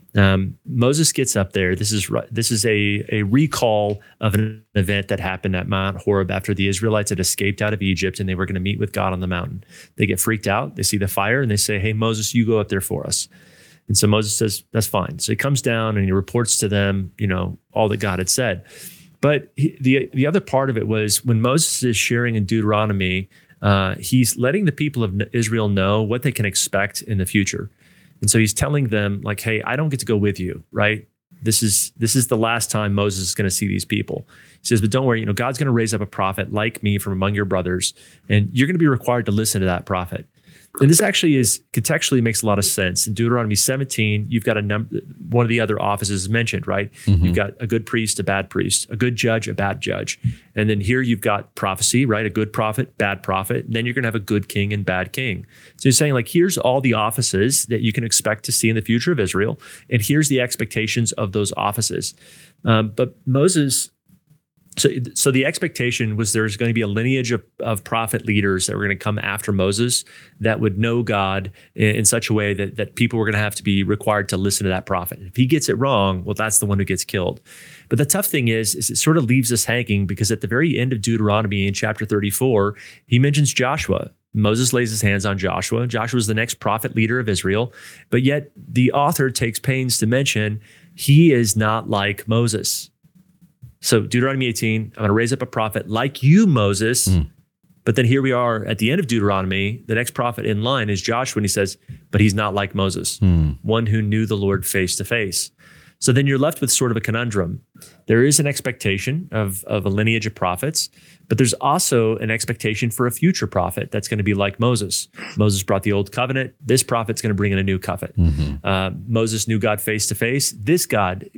Moses gets up there. This is a recall of an event that happened at Mount Horeb after the Israelites had escaped out of Egypt and they were going to meet with God on the mountain. They get freaked out. They see the fire and they say, "Hey, Moses, you go up there for us." And so Moses says, "That's fine." So he comes down and he reports to them, all that God had said. But the other part of it was when Moses is sharing in Deuteronomy, he's letting the people of Israel know what they can expect in the future. And so he's telling them like, "Hey, I don't get to go with you, right? This is the last time Moses is going to see these people." He says, "But don't worry, God's going to raise up a prophet like me from among your brothers, and you're going to be required to listen to that prophet." And this actually contextually makes a lot of sense. In Deuteronomy 17, you've got one of the other offices mentioned, right? You've got a good priest, a bad priest, a good judge, a bad judge. And then here you've got prophecy, right? A good prophet, bad prophet. And then you're going to have a good king and bad king. So you're saying like, here's all the offices that you can expect to see in the future of Israel. And here's the expectations of those offices. But Moses... So the expectation was there's going to be a lineage of prophet leaders that were going to come after Moses that would know God in such a way that people were going to have to be required to listen to that prophet. If he gets it wrong, well, that's the one who gets killed. But the tough thing is it sort of leaves us hanging because at the very end of Deuteronomy in chapter 34, he mentions Joshua. Moses lays his hands on Joshua. Joshua is the next prophet leader of Israel, but yet the author takes pains to mention he is not like Moses. So Deuteronomy 18, I'm going to raise up a prophet like you, Moses. But then here we are at the end of Deuteronomy. The next prophet in line is Joshua. And he says, but he's not like Moses, one who knew the Lord face to face. So then you're left with sort of a conundrum. There is an expectation of a lineage of prophets, but there's also an expectation for a future prophet that's going to be like Moses. Moses brought the old covenant. This prophet's going to bring in a new covenant. Moses knew God face to face. This prophet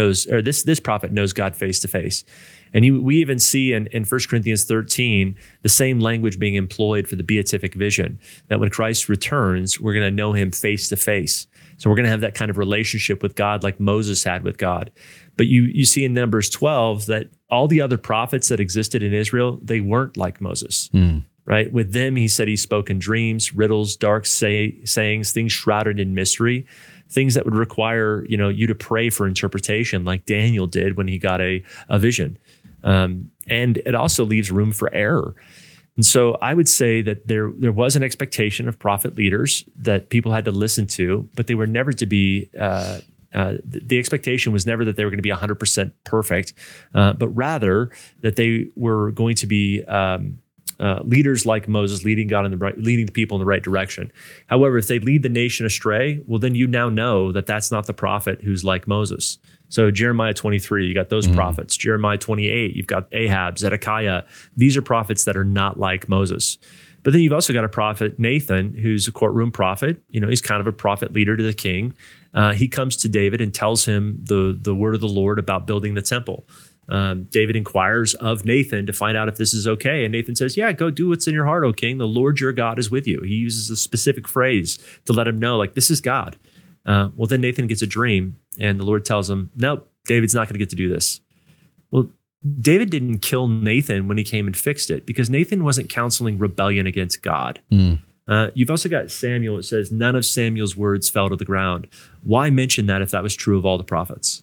knows God face to face. And we even see in 1 Corinthians 13, the same language being employed for the beatific vision, that when Christ returns, we're going to know him face to face. So we're going to have that kind of relationship with God like Moses had with God. But you see in Numbers 12 that all the other prophets that existed in Israel, they weren't like Moses, right? With them, he said he spoke in dreams, riddles, dark sayings, things shrouded in mystery, things that would require you to pray for interpretation like Daniel did when he got a vision. And it also leaves room for error. And so I would say that there was an expectation of prophet leaders that people had to listen to, but they were never to be, the expectation was never that they were going to be 100% perfect, but rather that they were going to be leaders like Moses leading leading the people in the right direction. However, if they lead the nation astray, well, then you now know that that's not the prophet who's like Moses. So Jeremiah 23, you got those prophets. Jeremiah 28, you've got Ahab, Zedekiah. These are prophets that are not like Moses. But then you've also got a prophet, Nathan, who's a courtroom prophet. He's kind of a prophet leader to the king. He comes to David and tells him the word of the Lord about building the temple. David inquires of Nathan to find out if this is okay. And Nathan says, yeah, go do what's in your heart, O king. The Lord your God is with you. He uses a specific phrase to let him know, like, this is God. Well, then Nathan gets a dream and the Lord tells him, nope, David's not going to get to do this. Well, David didn't kill Nathan when he came and fixed it because Nathan wasn't counseling rebellion against God. You've also got Samuel. It says, none of Samuel's words fell to the ground. Why mention that if that was true of all the prophets?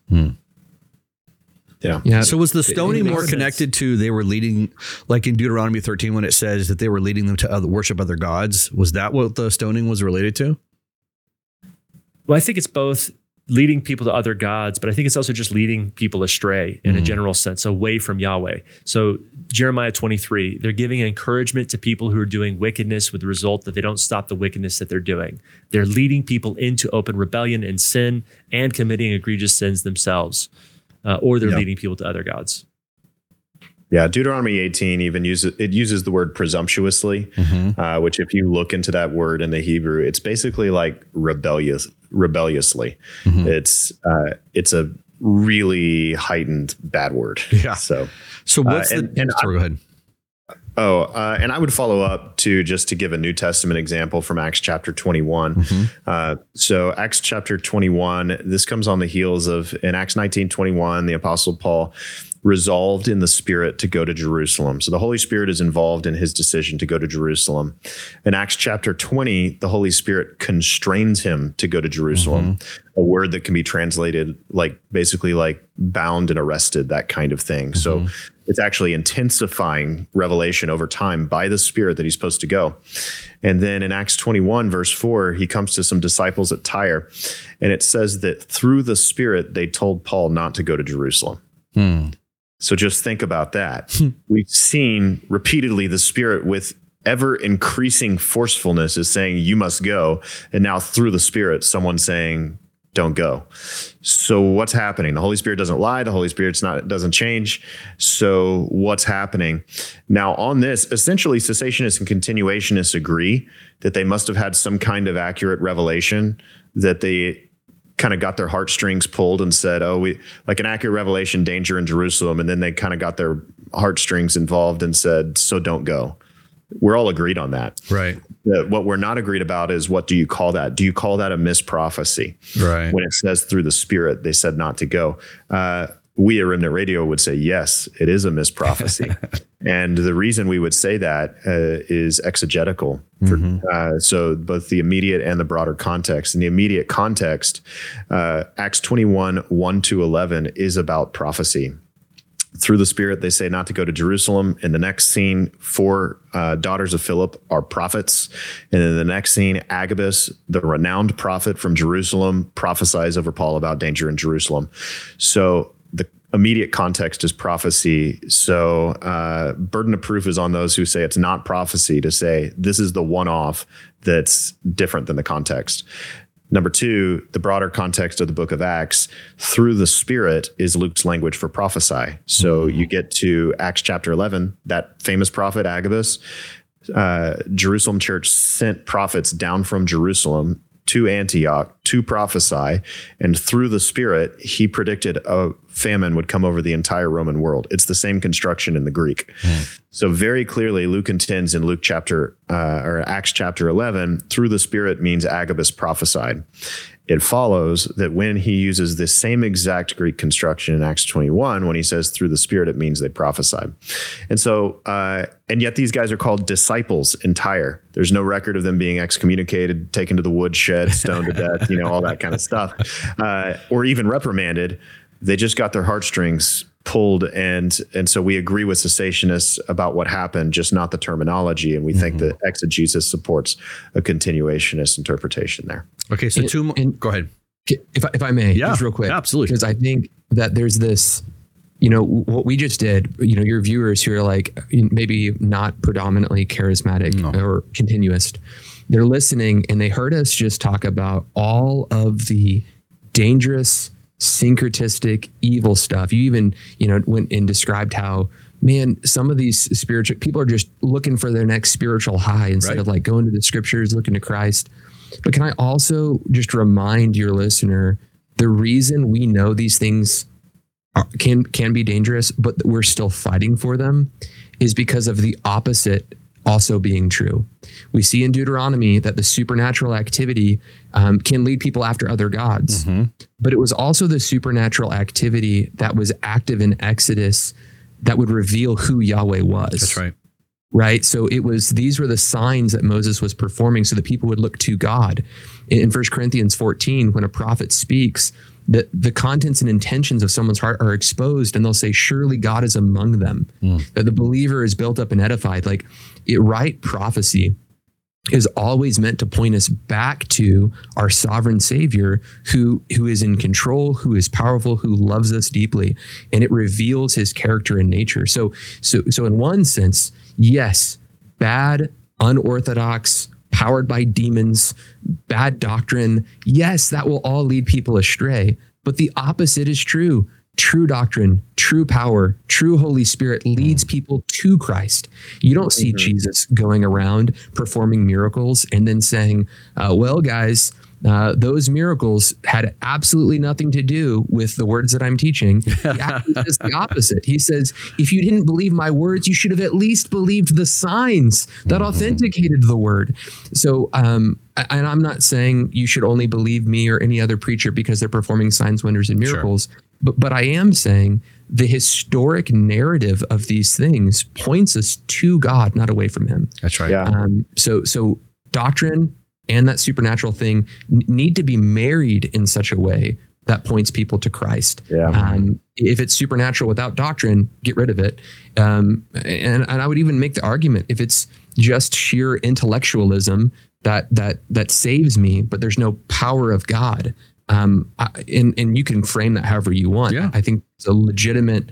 Yeah. So was the stoning more connected to they were leading, like in Deuteronomy 13, when it says that they were leading them to worship other gods? Was that what the stoning was related to? Well, I think it's both leading people to other gods, but I think it's also just leading people astray in a general sense, away from Yahweh. So Jeremiah 23, they're giving encouragement to people who are doing wickedness with the result that they don't stop the wickedness that they're doing. They're leading people into open rebellion and sin and committing egregious sins themselves, or they're leading people to other gods. Yeah, Deuteronomy 18 even uses the word presumptuously, which if you look into that word in the Hebrew, it's basically like rebelliously. It's a really heightened bad word. Yeah. So what's sorry, go ahead. And I would follow up just to give a New Testament example from Acts chapter 21. So Acts chapter 21, this comes on the heels of in Acts 19:21, the Apostle Paul resolved in the Spirit to go to Jerusalem. So the Holy Spirit is involved in his decision to go to Jerusalem. In Acts chapter 20, the Holy Spirit constrains him to go to Jerusalem, a word that can be translated basically like bound and arrested, that kind of thing. So it's actually intensifying revelation over time by the Spirit that he's supposed to go. And then in Acts 21, verse 4, he comes to some disciples at Tyre, and it says that through the Spirit, they told Paul not to go to Jerusalem. So just think about that. We've seen repeatedly the Spirit with ever increasing forcefulness is saying, you must go. And now through the Spirit, someone's saying, don't go. So what's happening? The Holy Spirit doesn't lie. The Holy Spirit doesn't change. So what's happening? Now on this, essentially cessationists and continuationists agree that they must have had some kind of accurate revelation, that they kind of got their heartstrings pulled and said, we like an accurate revelation, danger in Jerusalem. And then they kind of got their heartstrings involved and said, so don't go. We're all agreed on that. Right. What we're not agreed about is, what do you call that? Do you call that a misprophecy? Right. When it says through the Spirit, they said not to go. We at Remnant Radio would say, yes, it is a misprophecy. And the reason we would say that is exegetical. So both the immediate and the broader context. In the immediate context, Acts 21, 1-11 is about prophecy. Through the Spirit, they say not to go to Jerusalem. In the next scene, 4 daughters of Philip are prophets. And in the next scene, Agabus, the renowned prophet from Jerusalem, prophesies over Paul about danger in Jerusalem. So the immediate context is prophecy. So burden of proof is on those who say it's not prophecy to say this is the one-off that's different than the context. Number 2, the broader context of the book of Acts, through the Spirit is Luke's language for prophesy. So you get to Acts chapter 11, that famous prophet Agabus, Jerusalem church sent prophets down from Jerusalem to Antioch to prophesy, and through the Spirit, he predicted a famine would come over the entire Roman world. It's the same construction in the Greek. So very clearly, Luke intends in Acts chapter 11, through the Spirit means Agabus prophesied. It follows that when he uses this same exact Greek construction in Acts 21, when he says through the Spirit, it means they prophesied. And so, and yet these guys are called disciples in Tyre. There's no record of them being excommunicated, taken to the woodshed, stoned to death, all that kind of stuff, or even reprimanded. They just got their heartstrings pulled. And so we agree with cessationists about what happened, just not the terminology. And we think that exegesis supports a continuationist interpretation there. Okay. So go ahead. If I may, just real quick. Absolutely. Because I think that there's this what we just did, your viewers who are like maybe not predominantly charismatic or continuist, they're listening and they heard us just talk about all of the dangerous, syncretistic, evil stuff. You even, went and described how, man, some of these spiritual people are just looking for their next spiritual high instead of like going to the scriptures, looking to Christ. But can I also just remind your listener, the reason we know these things can be dangerous, but we're still fighting for them, is because of the opposite also being true. We see in Deuteronomy that the supernatural activity can lead people after other gods, but it was also the supernatural activity that was active in Exodus that would reveal who Yahweh was. That's right. Right. So these were the signs that Moses was performing so that people would look to God. In 1 Corinthians 14, when a prophet speaks, the contents and intentions of someone's heart are exposed, and they'll say, surely God is among them. That the believer is built up and edified. Like right prophecy is always meant to point us back to our sovereign Savior who is in control, who is powerful, who loves us deeply, and it reveals his character and nature. So in one sense, yes, bad, unorthodox, powered by demons, bad doctrine, yes, that will all lead people astray. But the opposite is true. True doctrine, true power, true Holy Spirit leads people to Christ. You don't see Jesus going around performing miracles and then saying, well, guys, those miracles had absolutely nothing to do with the words that I'm teaching. He actually says the opposite. He says, if you didn't believe my words, you should have at least believed the signs that authenticated the word. So, and I'm not saying you should only believe me or any other preacher because they're performing signs, wonders, and miracles. Sure. But I am saying the historic narrative of these things points us to God, not away from him. That's right. Yeah. So doctrine and that supernatural thing need to be married in such a way that points people to Christ. Yeah. If it's supernatural without doctrine, get rid of it. And I would even make the argument, if it's just sheer intellectualism that saves me, but there's no power of God. And you can frame that however you want. Yeah. I think it's a legitimate,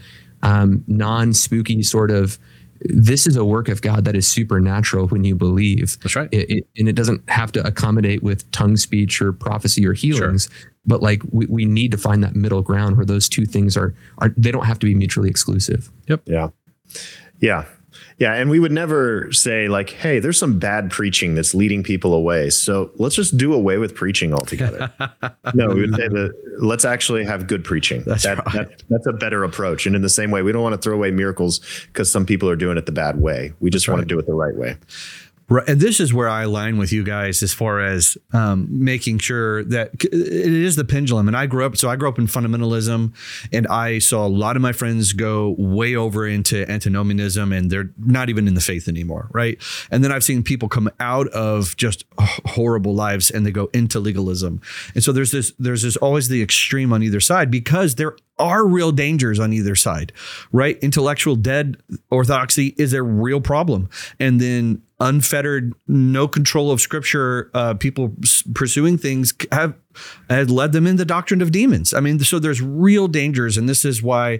non-spooky sort of, this is a work of God that is supernatural when you believe. That's right. And it doesn't have to accommodate with tongue speech or prophecy or healings, but like we need to find that middle ground where those two things are they don't have to be mutually exclusive. Yep. Yeah. Yeah. Yeah. And we would never say like, hey, there's some bad preaching that's leading people away, so let's just do away with preaching altogether. No, we would say that let's actually have good preaching. That's a better approach. And in the same way, we don't want to throw away miracles because some people are doing it the bad way. We just want to do it the right way. Right. And this is where I align with you guys as far as making sure that it is the pendulum. And I grew up in fundamentalism, and I saw a lot of my friends go way over into antinomianism, and they're not even in the faith anymore. Right. And then I've seen people come out of just horrible lives and they go into legalism. And so there's always the extreme on either side, because there are real dangers on either side, right? Intellectual dead orthodoxy is a real problem. And then unfettered, no control of scripture, people pursuing things have led them in the doctrine of demons. I mean, so there's real dangers. And this is why,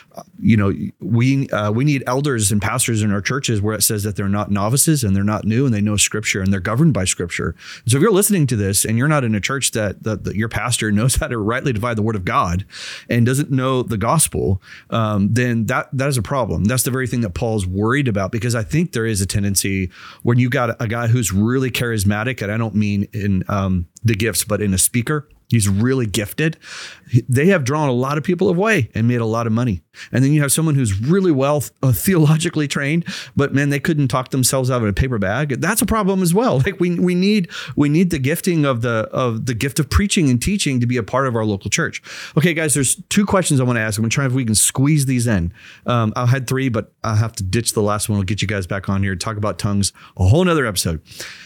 we need elders and pastors in our churches where it says that they're not novices and they're not new and they know scripture and they're governed by scripture. So if you're listening to this and you're not in a church that your pastor knows how to rightly divide the word of God and doesn't know the gospel, then that is a problem. That's the very thing that Paul's worried about, because I think there is a tendency when you got a guy who's really charismatic, and I don't mean in the gifts, but in a speaker, he's really gifted. They have drawn a lot of people away and made a lot of money. And then you have someone who's really well theologically trained, but man, they couldn't talk themselves out of a paper bag. That's a problem as well. Like we need the gifting of the gift of preaching and teaching to be a part of our local church. Okay, guys, there's two questions I want to ask. I'm going to try if we can squeeze these in. I had three, but I'll have to ditch the last one. We'll get you guys back on here, talk about tongues, a whole nother episode.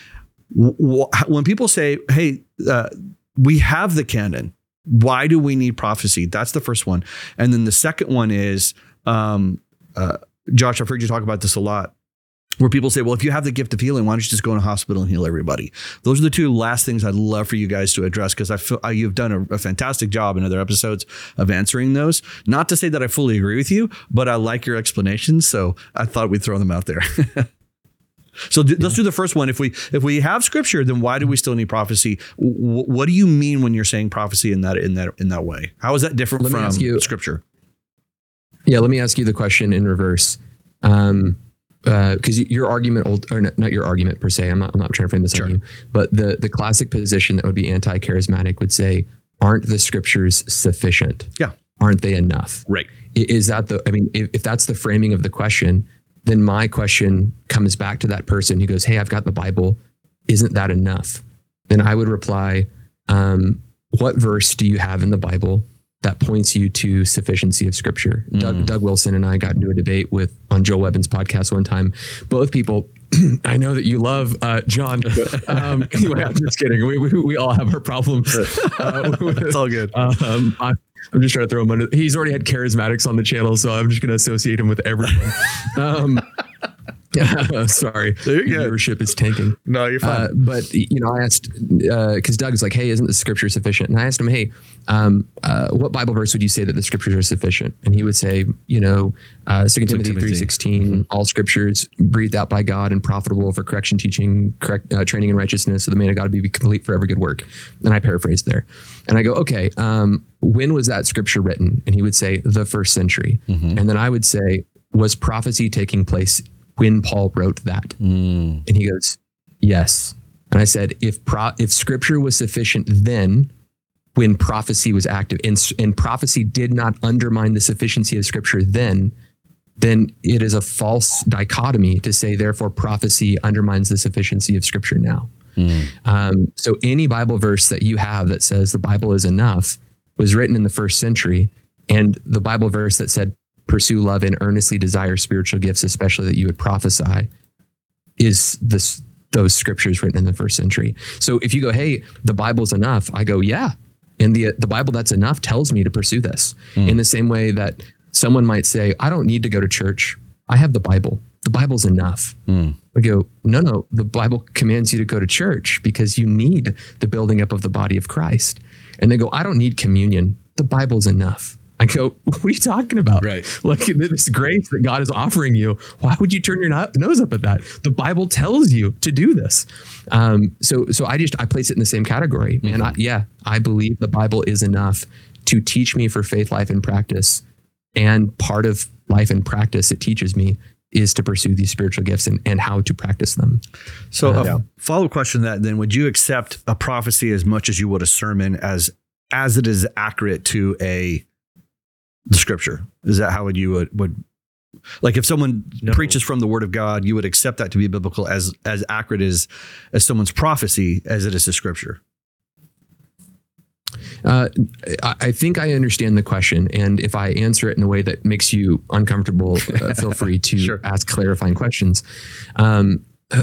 When people say, hey, we have the canon, why do we need prophecy? That's the first one. And then the second one is, Josh, I've heard you talk about this a lot. where people say, well, if you have the gift of healing, why don't you just go in a hospital and heal everybody? Those are the two last things I'd love for you guys to address, because I feel you've done a fantastic job in other episodes of answering those. Not to say that I fully agree with you, but I like your explanations. So I thought we'd throw them out there. So let's do the first one. If we have scripture, then why do we still need prophecy? What do you mean when you're saying prophecy in that way? How is that different from scripture? Yeah, let me ask you the question in reverse. Because your argument, or not your argument per se, I'm not trying to frame this on you, but the classic position that would be anti-charismatic would say, aren't the scriptures sufficient? Yeah. Aren't they enough? Right. Is that if that's the framing of the question, then my question comes back to that person who goes, hey, I've got the Bible. Isn't that enough? Then I would reply, what verse do you have in the Bible that points you to sufficiency of scripture? Doug Wilson and I got into a debate on Joe Webbin's podcast one time. Both people, I know that you love John. Anyway, I'm just kidding. We all have our problems. It's all good. I'm just trying to throw him under. He's already had charismatics on the channel, so I'm just going to associate him with everyone. Sorry, the viewership is tanking. No, you're fine. But I asked because Doug's like, "Hey, isn't the scripture sufficient?" And I asked him, "Hey, what Bible verse would you say that the scriptures are sufficient?" And he would say, 2 Timothy 3:16, all scriptures breathed out by God and profitable for correction, teaching, training in righteousness, so the man of God be complete for every good work. And I paraphrased there, and I go, "Okay, when was that scripture written?" And he would say, "The first century." And then I would say, "Was prophecy taking place when Paul wrote that?" And he goes, "Yes." And I said, if scripture was sufficient then, when prophecy was active, and prophecy did not undermine the sufficiency of scripture then it is a false dichotomy to say, therefore, prophecy undermines the sufficiency of scripture now. So any Bible verse that you have that says the Bible is enough was written in the first century, and the Bible verse that said, pursue love and earnestly desire spiritual gifts, especially that you would prophesy, is those scriptures written in the first century. So if you go, hey, the Bible's enough, I go, yeah. And the Bible that's enough tells me to pursue this. In the same way that someone might say, I don't need to go to church. I have the Bible. The Bible's enough. I go, no, the Bible commands you to go to church because you need the building up of the body of Christ. And they go, I don't need communion. The Bible's enough. I go, what are you talking about? Right. Like this grace that God is offering you. Why would you turn your nose up at that? The Bible tells you to do this. So I place it in the same category. And I believe the Bible is enough to teach me for faith, life, and practice. And part of life and practice it teaches me is to pursue these spiritual gifts and how to practice them. So a follow-up question to that then, would you accept a prophecy as much as you would a sermon as it is accurate to the scripture? Is that how you would like if someone preaches from the word of God, you would accept that to be biblical as accurate as someone's prophecy as it is to scripture? I think I understand the question. And if I answer it in a way that makes you uncomfortable, feel free to ask clarifying questions. One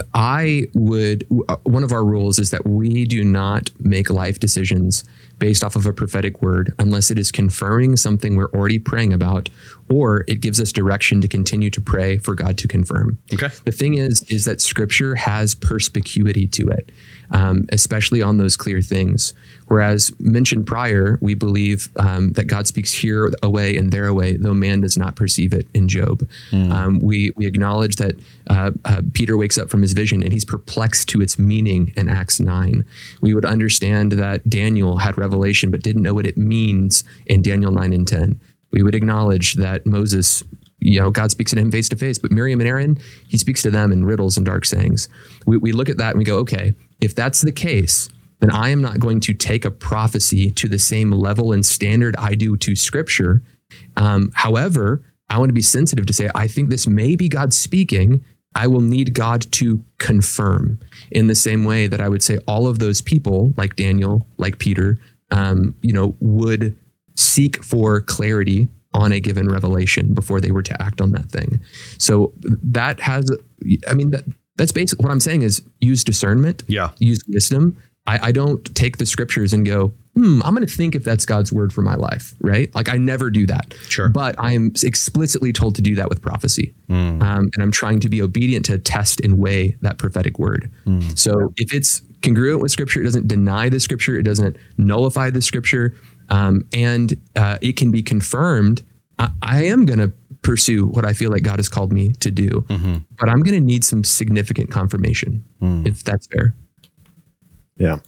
of our rules is that we do not make life decisions based off of a prophetic word unless it is confirming something we're already praying about, or it gives us direction to continue to pray for God to confirm. Okay. The thing is that scripture has perspicuity to it, especially on those clear things. Whereas mentioned prior, we believe that God speaks here away and there away, though man does not perceive it in Job. We acknowledge that Peter wakes up from his vision and he's perplexed to its meaning in Acts 9. We would understand that Daniel had revelation but didn't know what it means in Daniel 9 and 10. We would acknowledge that Moses, God speaks to him face to face, but Miriam and Aaron, he speaks to them in riddles and dark sayings. We look at that and we go, okay, if that's the case, then I am not going to take a prophecy to the same level and standard I do to scripture. However, I want to be sensitive to say, I think this may be God speaking. I will need God to confirm, in the same way that I would say all of those people like Daniel, like Peter, would seek for clarity on a given revelation before they were to act on that thing. So that's basically what I'm saying is use discernment, use wisdom. I don't take the scriptures and go, I'm going to think if that's God's word for my life, right? Like I never do that. Sure. But I'm explicitly told to do that with prophecy. And I'm trying to be obedient to test and weigh that prophetic word. So if it's congruent with scripture, it doesn't deny the scripture, it doesn't nullify the scripture, and it can be confirmed, I am going to pursue what I feel like God has called me to do. But I'm going to need some significant confirmation, if that's fair. Yeah.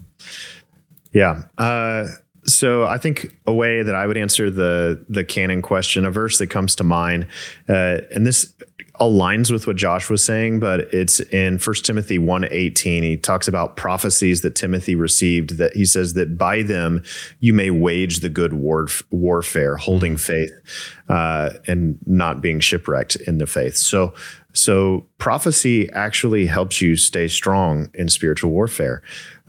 Yeah. So I think a way that I would answer the canon question, a verse that comes to mind, and this aligns with what Josh was saying, but it's in 1 Timothy 1:18. He talks about prophecies that Timothy received, that he says that by them you may wage the good warfare, holding faith, and not being shipwrecked in the faith. So prophecy actually helps you stay strong in spiritual warfare.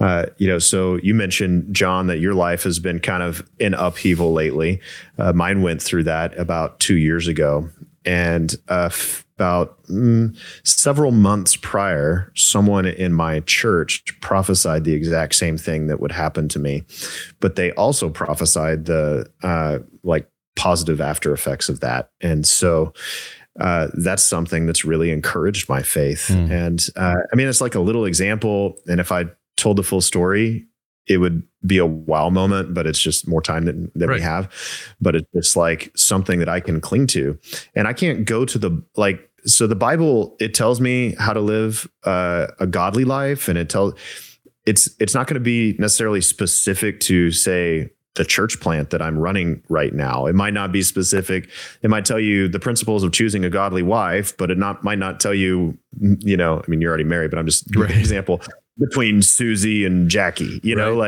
So you mentioned, John, that your life has been kind of in upheaval lately. Mine went through that about 2 years ago. And about several months prior, someone in my church prophesied the exact same thing that would happen to me. But they also prophesied the positive after effects of that. And so that's something that's really encouraged my faith. And it's like a little example. And if I told the full story, it would be a wow moment, but it's just more time than we have. But it's just like something that I can cling to. And I can't go to so the Bible, it tells me how to live a godly life. And it's not going to be necessarily specific to, say, the church plant that I'm running right now. It might not be specific. It might tell you the principles of choosing a godly wife, but it might not tell you, you're already married, but I'm just giving an example between Susie and Jackie,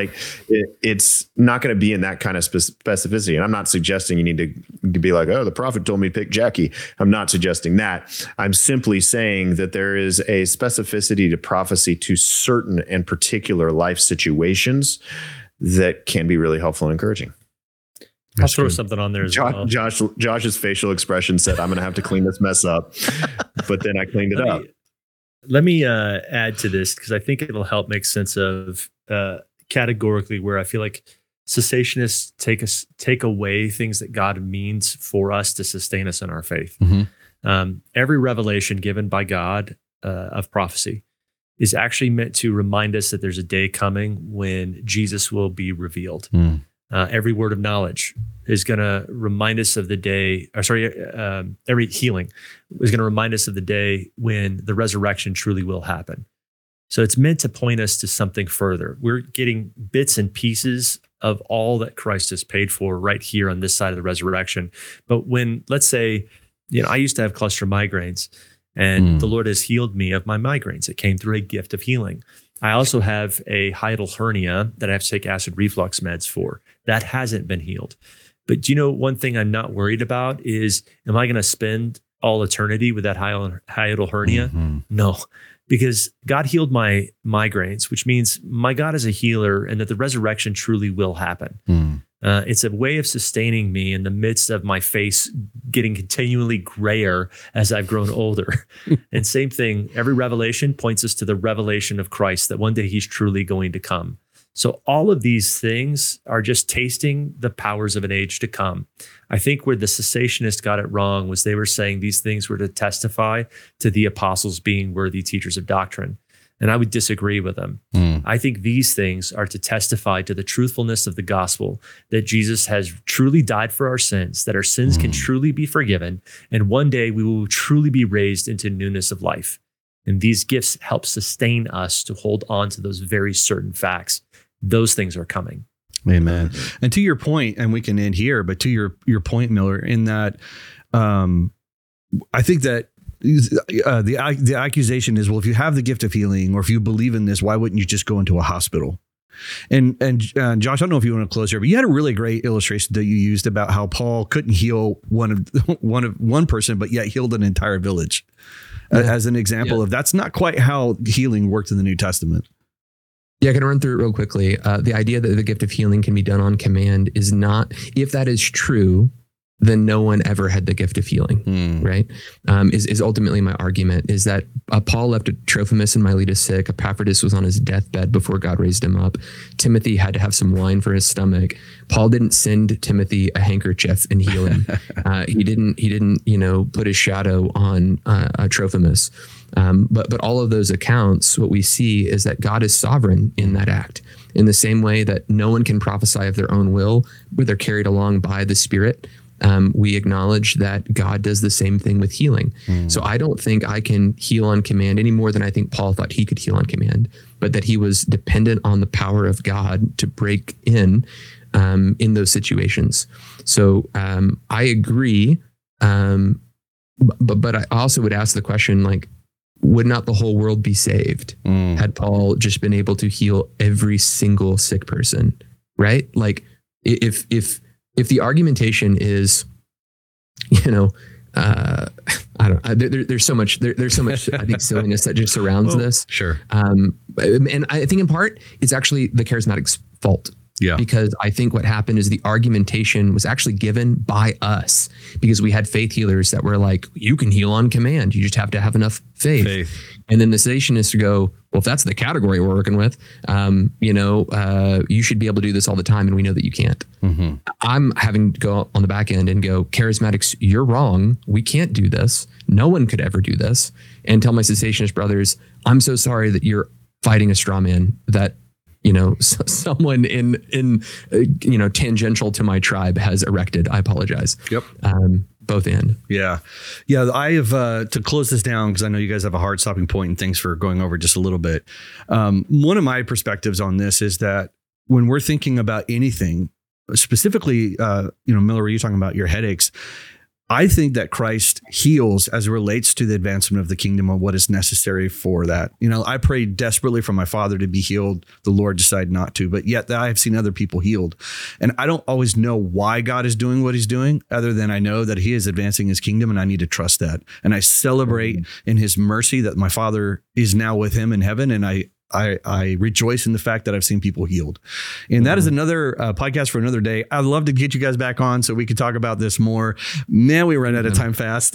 it's not going to be in that kind of specificity. And I'm not suggesting you need to be like, oh, the prophet told me to pick Jackie. I'm not suggesting that. I'm simply saying that there is a specificity to prophecy to certain and particular life situations that can be really helpful and encouraging. I'll throw something on there as well. Josh's facial expression said, I'm going to have to clean this mess up, but then I cleaned it up. Let me add to this, because I think it'll help make sense of categorically where I feel like cessationists take away things that God means for us to sustain us in our faith. Every revelation given by God of prophecy is actually meant to remind us that there's a day coming when Jesus will be revealed. Every word of knowledge is going to remind us of the day, every healing is going to remind us of the day when the resurrection truly will happen. So it's meant to point us to something further. We're getting bits and pieces of all that Christ has paid for right here on this side of the resurrection. But when, let's say, I used to have cluster migraines, and the Lord has healed me of my migraines. It came through a gift of healing. I also have a hiatal hernia that I have to take acid reflux meds for. That hasn't been healed. But one thing I'm not worried about is, am I going to spend all eternity with that hiatal hernia? No, because God healed my migraines, which means my God is a healer and that the resurrection truly will happen. It's a way of sustaining me in the midst of my face getting continually grayer as I've grown older. And same thing, every revelation points us to the revelation of Christ, that one day he's truly going to come. So all of these things are just tasting the powers of an age to come. I think where the cessationists got it wrong was they were saying these things were to testify to the apostles being worthy teachers of doctrine. And I would disagree with them. I think these things are to testify to the truthfulness of the gospel, that Jesus has truly died for our sins, that our sins can truly be forgiven, and one day we will truly be raised into newness of life. And these gifts help sustain us to hold on to those very certain facts. Those things are coming. Amen. And to your point, and we can end here, but to your point, Miller, in that I think that the accusation is, well, if you have the gift of healing, or if you believe in this, why wouldn't you just go into a hospital? And Josh, I don't know if you want to close here, but you had a really great illustration that you used about how Paul couldn't heal one person, but yet healed an entire village, as an example of that's not quite how healing worked in the New Testament. Yeah, I can run through it real quickly. The idea that the gift of healing can be done on command is not, if that is true, then no one ever had the gift of healing, right? Is ultimately my argument, is that Paul left Trophimus and Miletus sick. Epaphroditus was on his deathbed before God raised him up. Timothy had to have some wine for his stomach. Paul didn't send Timothy a handkerchief and heal him. He didn't, put his shadow on Trophimus. But all of those accounts, what we see is that God is sovereign in that act. In the same way that no one can prophesy of their own will, but they're carried along by the Spirit. We acknowledge that God does the same thing with healing. So I don't think I can heal on command any more than I think Paul thought he could heal on command, but that he was dependent on the power of God to break in those situations. So I agree. But I also would ask the question, like, would not the whole world be saved had Paul just been able to heal every single sick person, right? Like if the argumentation is, I don't know, there's so much, I think, silliness that just surrounds this. Sure. And I think in part it's actually the charismatics' fault. Yeah. Because I think what happened is the argumentation was actually given by us, because we had faith healers that were like, you can heal on command. You just have to have enough faith. And then the cessationists go, well, if that's the category we're working with, you should be able to do this all the time. And we know that you can't. I'm having to go on the back end and go, charismatics, you're wrong. We can't do this. No one could ever do this. And tell my cessationist brothers, I'm so sorry that you're fighting a straw man that, someone in tangential to my tribe has erected. I apologize. Yep. Both end. Yeah. I have, to close this down, because I know you guys have a hard stopping point, and thanks for going over just a little bit. One of my perspectives on this is that when we're thinking about anything, specifically, Miller, you're talking about your headaches. I think that Christ heals as it relates to the advancement of the kingdom and what is necessary for that. I prayed desperately for my father to be healed. The Lord decided not to, but yet I have seen other people healed. And I don't always know why God is doing what he's doing, other than I know that he is advancing his kingdom, and I need to trust that. And I celebrate in his mercy that my father is now with him in heaven. And I rejoice in the fact that I've seen people healed. And that is another podcast for another day. I'd love to get you guys back on so we could talk about this more. Man, we run out of time fast.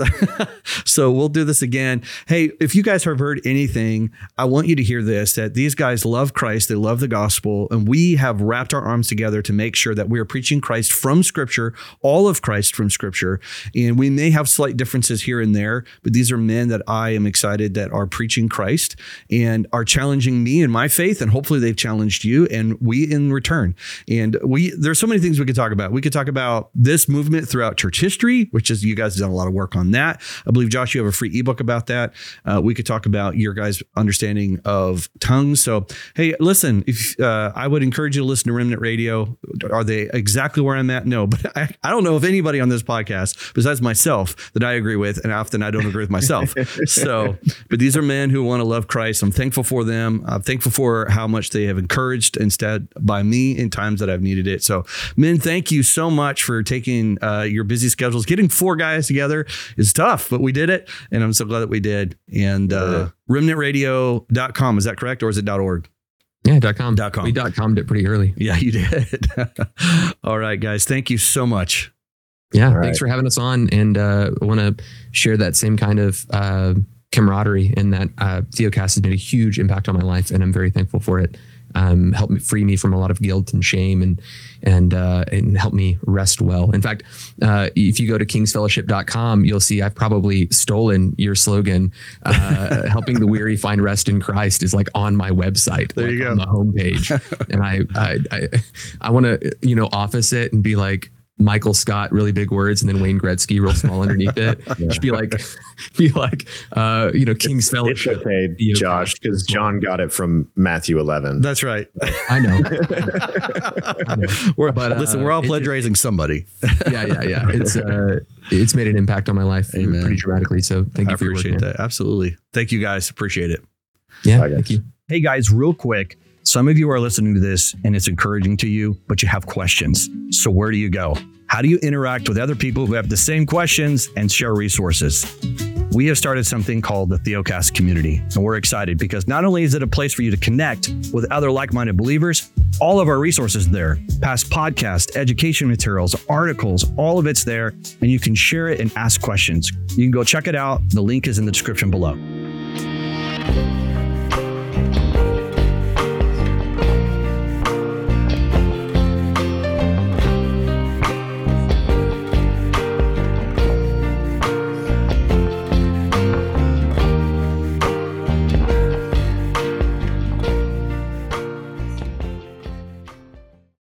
So we'll do this again. Hey, if you guys have heard anything, I want you to hear this, that these guys love Christ. They love the gospel. And we have wrapped our arms together to make sure that we are preaching Christ from Scripture, all of Christ from Scripture. And we may have slight differences here and there, but these are men that I am excited that are preaching Christ and are challenging me and my faith, and hopefully they've challenged you and we in return. And there's so many things we could talk about. We could talk about this movement throughout church history, which is, you guys have done a lot of work on that. I believe, Josh, you have a free ebook about that. We could talk about your guys' understanding of tongues. So, hey, listen, if I would encourage you to listen to Remnant Radio. Are they exactly where I'm at? No, but I don't know if anybody on this podcast, besides myself, that I agree with, and often I don't agree with myself. So, but these are men who want to love Christ. I'm thankful for them. I'm thankful for how much they have encouraged instead by me in times that I've needed it. So, men, thank you so much for taking your busy schedules. Getting 4 guys together is tough, but we did it. And I'm so glad that we did. And remnantradio.com, is that correct? Or is it .org? Yeah, .com. We .com'd it pretty early. Yeah, you did. All right, guys. Thank you so much. Yeah, thanks for having us on. And I want to share that same kind of camaraderie, in that Theocast has made a huge impact on my life, and I'm very thankful for it. Helped me free me from a lot of guilt and shame, and help me rest well. In fact, if you go to kingsfellowship.com, you'll see I've probably stolen your slogan. Helping the weary find rest in Christ is like on my website. There you go. On the homepage. And I want to, office it and be like, Michael Scott, really big words, and then Wayne Gretzky, real small underneath it. Just be like, King's Fellowship. It's okay, Josh, because John got it from Matthew 11. That's right. I know. We're all pledge raising somebody. Yeah. It's made an impact on my life pretty dramatically. So thank you for your work. I appreciate that. Absolutely. Thank you, guys. Appreciate it. Yeah. Thank you. Hey, guys, real quick. Some of you are listening to this and it's encouraging to you, but you have questions. So where do you go? How do you interact with other people who have the same questions and share resources? we have started something called the Theocast community. And we're excited because not only is it a place for you to connect with other like-minded believers, all of our resources there, past podcasts, education materials, articles, all of it's there, and you can share it and ask questions. You can go check it out. The link is in the description below.